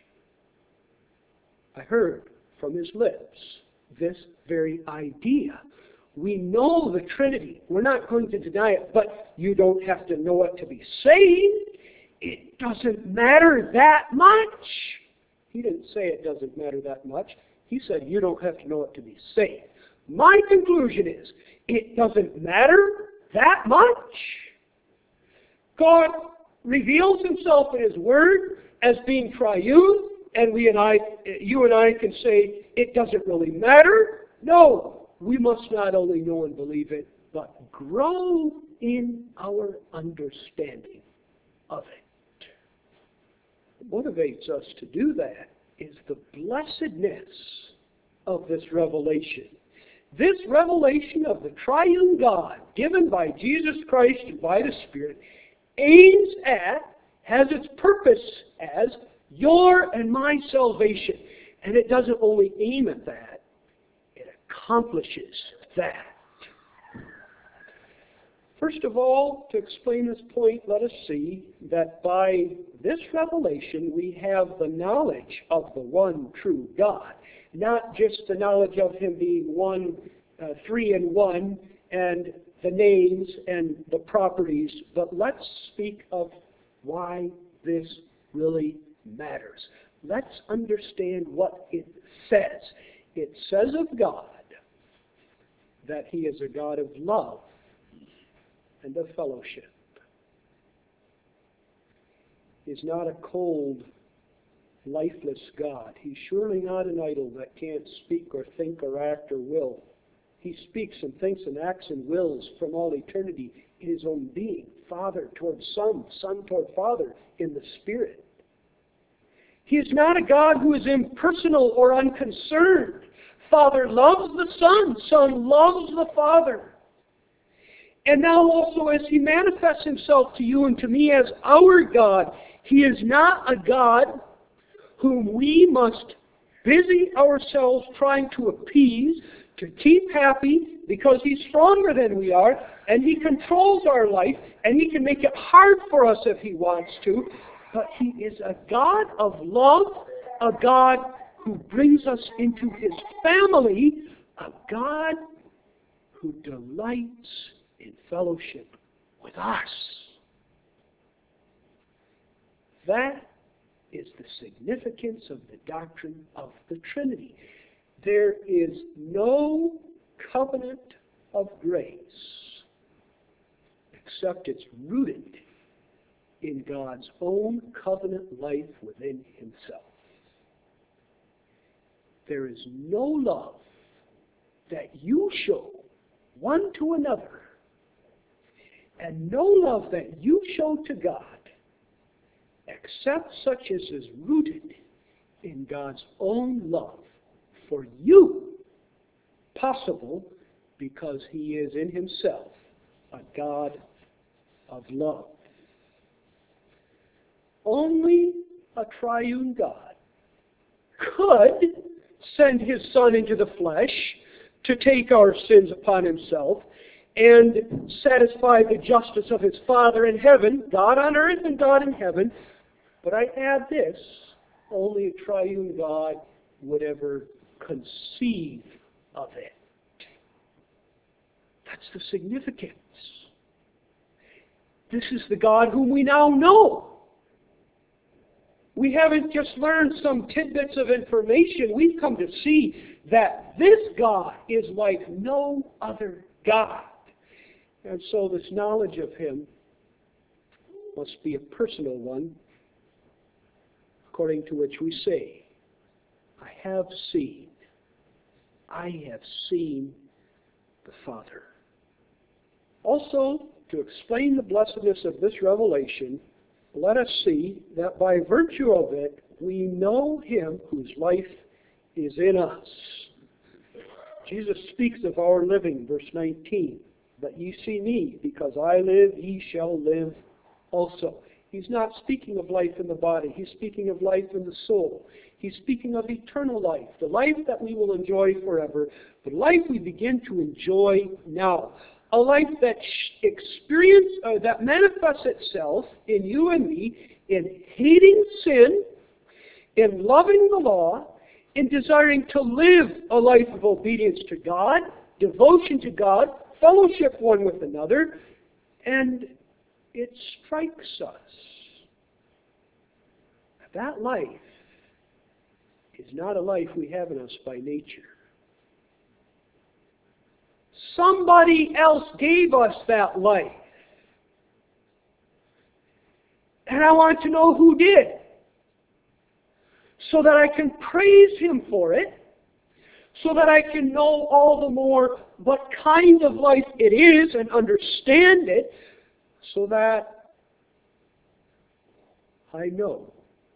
I heard from his lips this very idea. We know the Trinity. We're not going to deny it, but you don't have to know it to be saved. It doesn't matter that much. He didn't say it doesn't matter that much. He said you don't have to know it to be saved. My conclusion is it doesn't matter that much. God reveals Himself in His Word as being triune, and we and I, you and I can say it doesn't really matter. No, we must not only know and believe it, but grow in our understanding of it. What motivates us to do that is the blessedness of this revelation. This revelation of the triune God given by Jesus Christ and by the Spirit aims at, has its purpose as, your and my salvation. And it doesn't only aim at that, it accomplishes that. First of all, to explain this point, let us see that by this revelation we have the knowledge of the one true God. Not just the knowledge of Him being one, uh, three in one, and the names and the properties, but let's speak of why this really matters. Let's understand what it says. It says of God that He is a God of love and of fellowship. He's not a cold, lifeless God. He's surely not an idol that can't speak or think or act or will. He speaks and thinks and acts and wills from all eternity in His own being. Father toward Son, Son toward Father in the Spirit. He is not a God who is impersonal or unconcerned. Father loves the Son. Son loves the Father. And now also as He manifests Himself to you and to me as our God, He is not a God whom we must busy ourselves trying to appease, to keep happy, because He's stronger than we are, and He controls our life, and He can make it hard for us if He wants to. But He is a God of love, a God who brings us into His family, a God who delights in fellowship with us. That is the significance of the doctrine of the Trinity. There is no covenant of grace except it's rooted in God's own covenant life within Himself. There is no love that you show one to another, and no love that you show to God, except such as is rooted in God's own love for you, possible because He is in Himself a God of love. Only a triune God could send His Son into the flesh to take our sins upon Himself and satisfy the justice of His Father in heaven, God on earth and God in heaven. But I add this, only a triune God would ever conceive of it. That's the significance. This is the God whom we now know. We haven't just learned some tidbits of information. We've come to see that this God is like no other God. And so this knowledge of Him must be a personal one, according to which we say, I have seen, I have seen the Father. Also, to explain the blessedness of this revelation, let us see that by virtue of it, we know Him whose life is in us. Jesus speaks of our living, verse nineteen. But ye see me, because I live, ye shall live also. He's not speaking of life in the body. He's speaking of life in the soul. He's speaking of eternal life, the life that we will enjoy forever, the life we begin to enjoy now. A life that experience uh, that manifests itself in you and me in hating sin, in loving the law, in desiring to live a life of obedience to God, devotion to God, fellowship one with another, and it strikes us. That life is not a life we have in us by nature. Somebody else gave us that life. And I want to know who did, so that I can praise Him for it, so that I can know all the more what kind of life it is and understand it, so that I know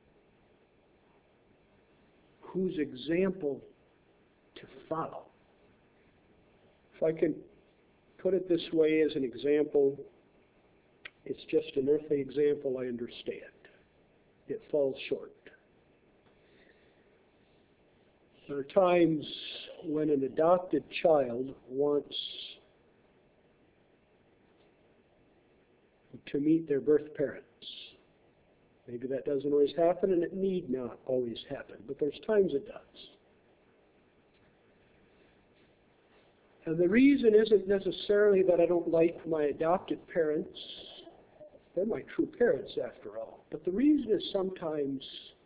whose example to follow. If I can put it this way as an example, it's just an earthly example I understand. It falls short. There are times when an adopted child wants to meet their birth parents. Maybe that doesn't always happen, and it need not always happen, but there's times it does. And the reason isn't necessarily that I don't like my adopted parents. They're my true parents after all. But the reason is sometimes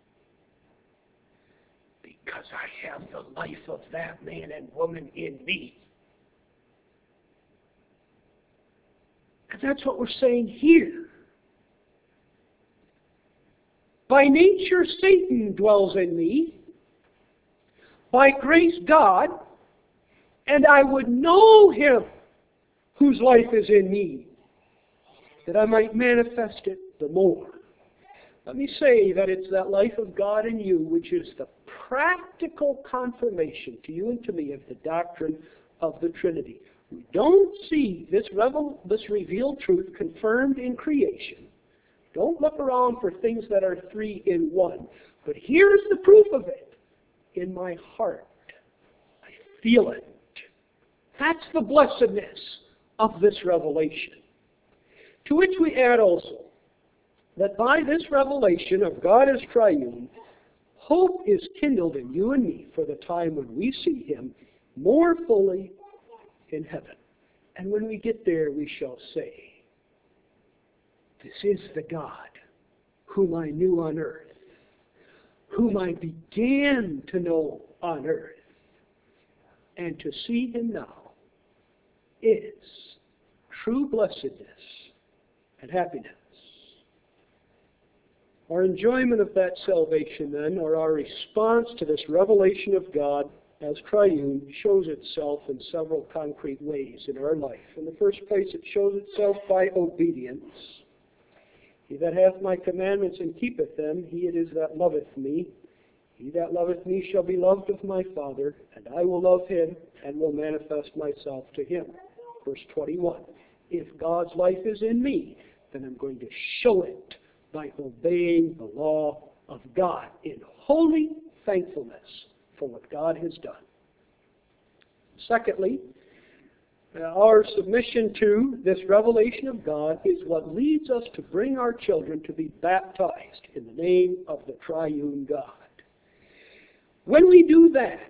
because I have the life of that man and woman in me. And that's what we're saying here. By nature, Satan dwells in me. By grace, God. And I would know him whose life is in me, that I might manifest it the more. Let me say that it's that life of God in you which is the practical confirmation to you and to me of the doctrine of the Trinity. We don't see this, revel, this revealed truth confirmed in creation. Don't look around for things that are three in one. But here's the proof of it. In my heart, I feel it. That's the blessedness of this revelation. To which we add also that by this revelation of God as triune, hope is kindled in you and me for the time when we see him more fully in heaven. And when we get there, we shall say, this is the God whom I knew on earth, whom I began to know on earth, and to see him now is true blessedness and happiness. Our enjoyment of that salvation, then, or our response to this revelation of God as triune, shows itself in several concrete ways in our life. In the first place, it shows itself by obedience. He that hath my commandments and keepeth them, he it is that loveth me. He that loveth me shall be loved of my Father, and I will love him, and will manifest myself to him. Verse twenty-one. If God's life is in me, then I'm going to show it by obeying the law of God in holy thankfulness for what God has done. Secondly, our submission to this revelation of God is what leads us to bring our children to be baptized in the name of the triune God. When we do that,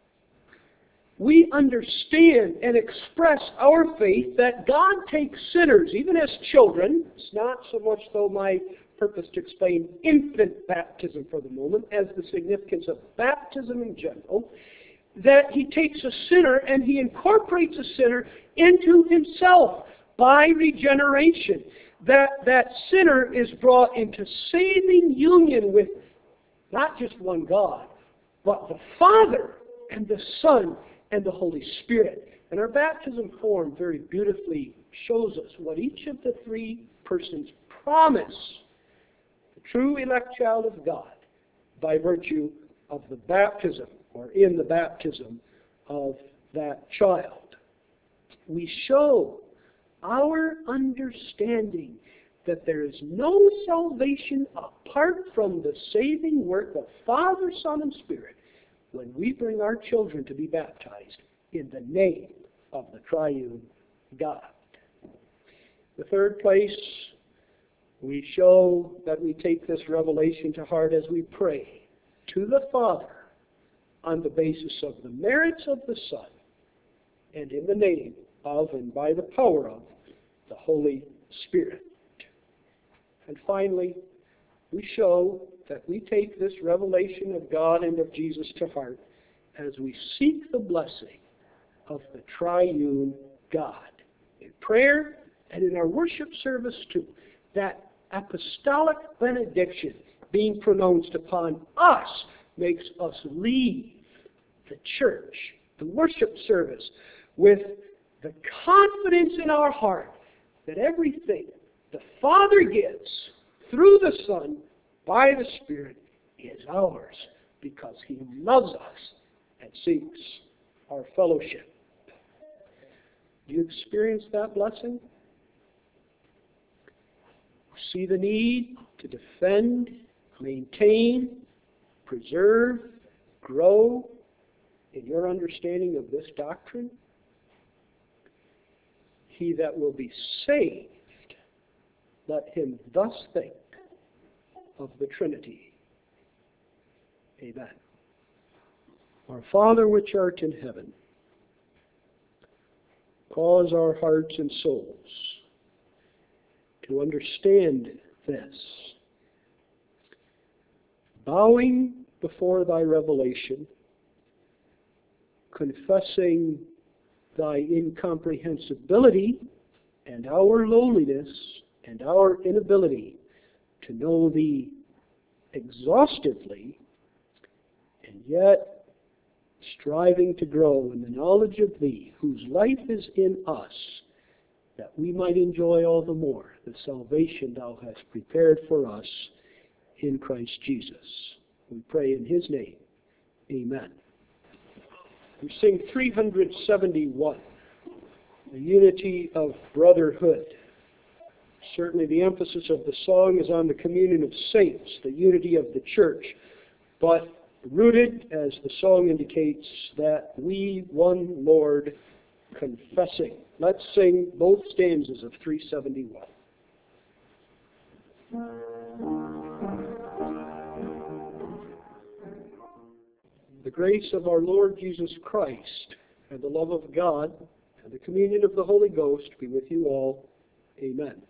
we understand and express our faith that God takes sinners, even as children. It's not so much, though, my purpose to explain infant baptism for the moment as the significance of baptism in general, that he takes a sinner and he incorporates a sinner into himself by regeneration. That that sinner is brought into saving union with not just one God, but the Father and the Son and the Holy Spirit. And our baptism form very beautifully shows us what each of the three persons promise the true elect child of God by virtue of the baptism, or in the baptism of that child. We show our understanding that there is no salvation apart from the saving work of Father, Son, and Spirit when we bring our children to be baptized in the name of the triune God. The third place, we show that we take this revelation to heart as we pray to the Father on the basis of the merits of the Son and in the name of and by the power of the Holy Spirit. And finally, we show that we take this revelation of God and of Jesus to heart as we seek the blessing of the triune God in prayer and in our worship service too. That apostolic benediction being pronounced upon us makes us leave the church, the worship service, with the confidence in our heart that everything the Father gives through the Son by the Spirit is ours because he loves us and seeks our fellowship. Do you experience that blessing? See the need to defend, maintain, preserve, grow in your understanding of this doctrine? He that will be saved, let him thus think of the Trinity. Amen. Our Father which art in heaven, cause our hearts and souls to understand this. Bowing before thy revelation, confessing thy incomprehensibility and our lowliness and our inability to know thee exhaustively, and yet striving to grow in the knowledge of thee, whose life is in us, that we might enjoy all the more the salvation thou hast prepared for us in Christ Jesus. We pray in his name. Amen. We sing three hundred seventy-one, the unity of brotherhood. Certainly the emphasis of the song is on the communion of saints, the unity of the church, but rooted, as the song indicates, that we one Lord confessing. Let's sing both stanzas of three seventy-one. The grace of our Lord Jesus Christ, and the love of God, and the communion of the Holy Ghost be with you all. Amen.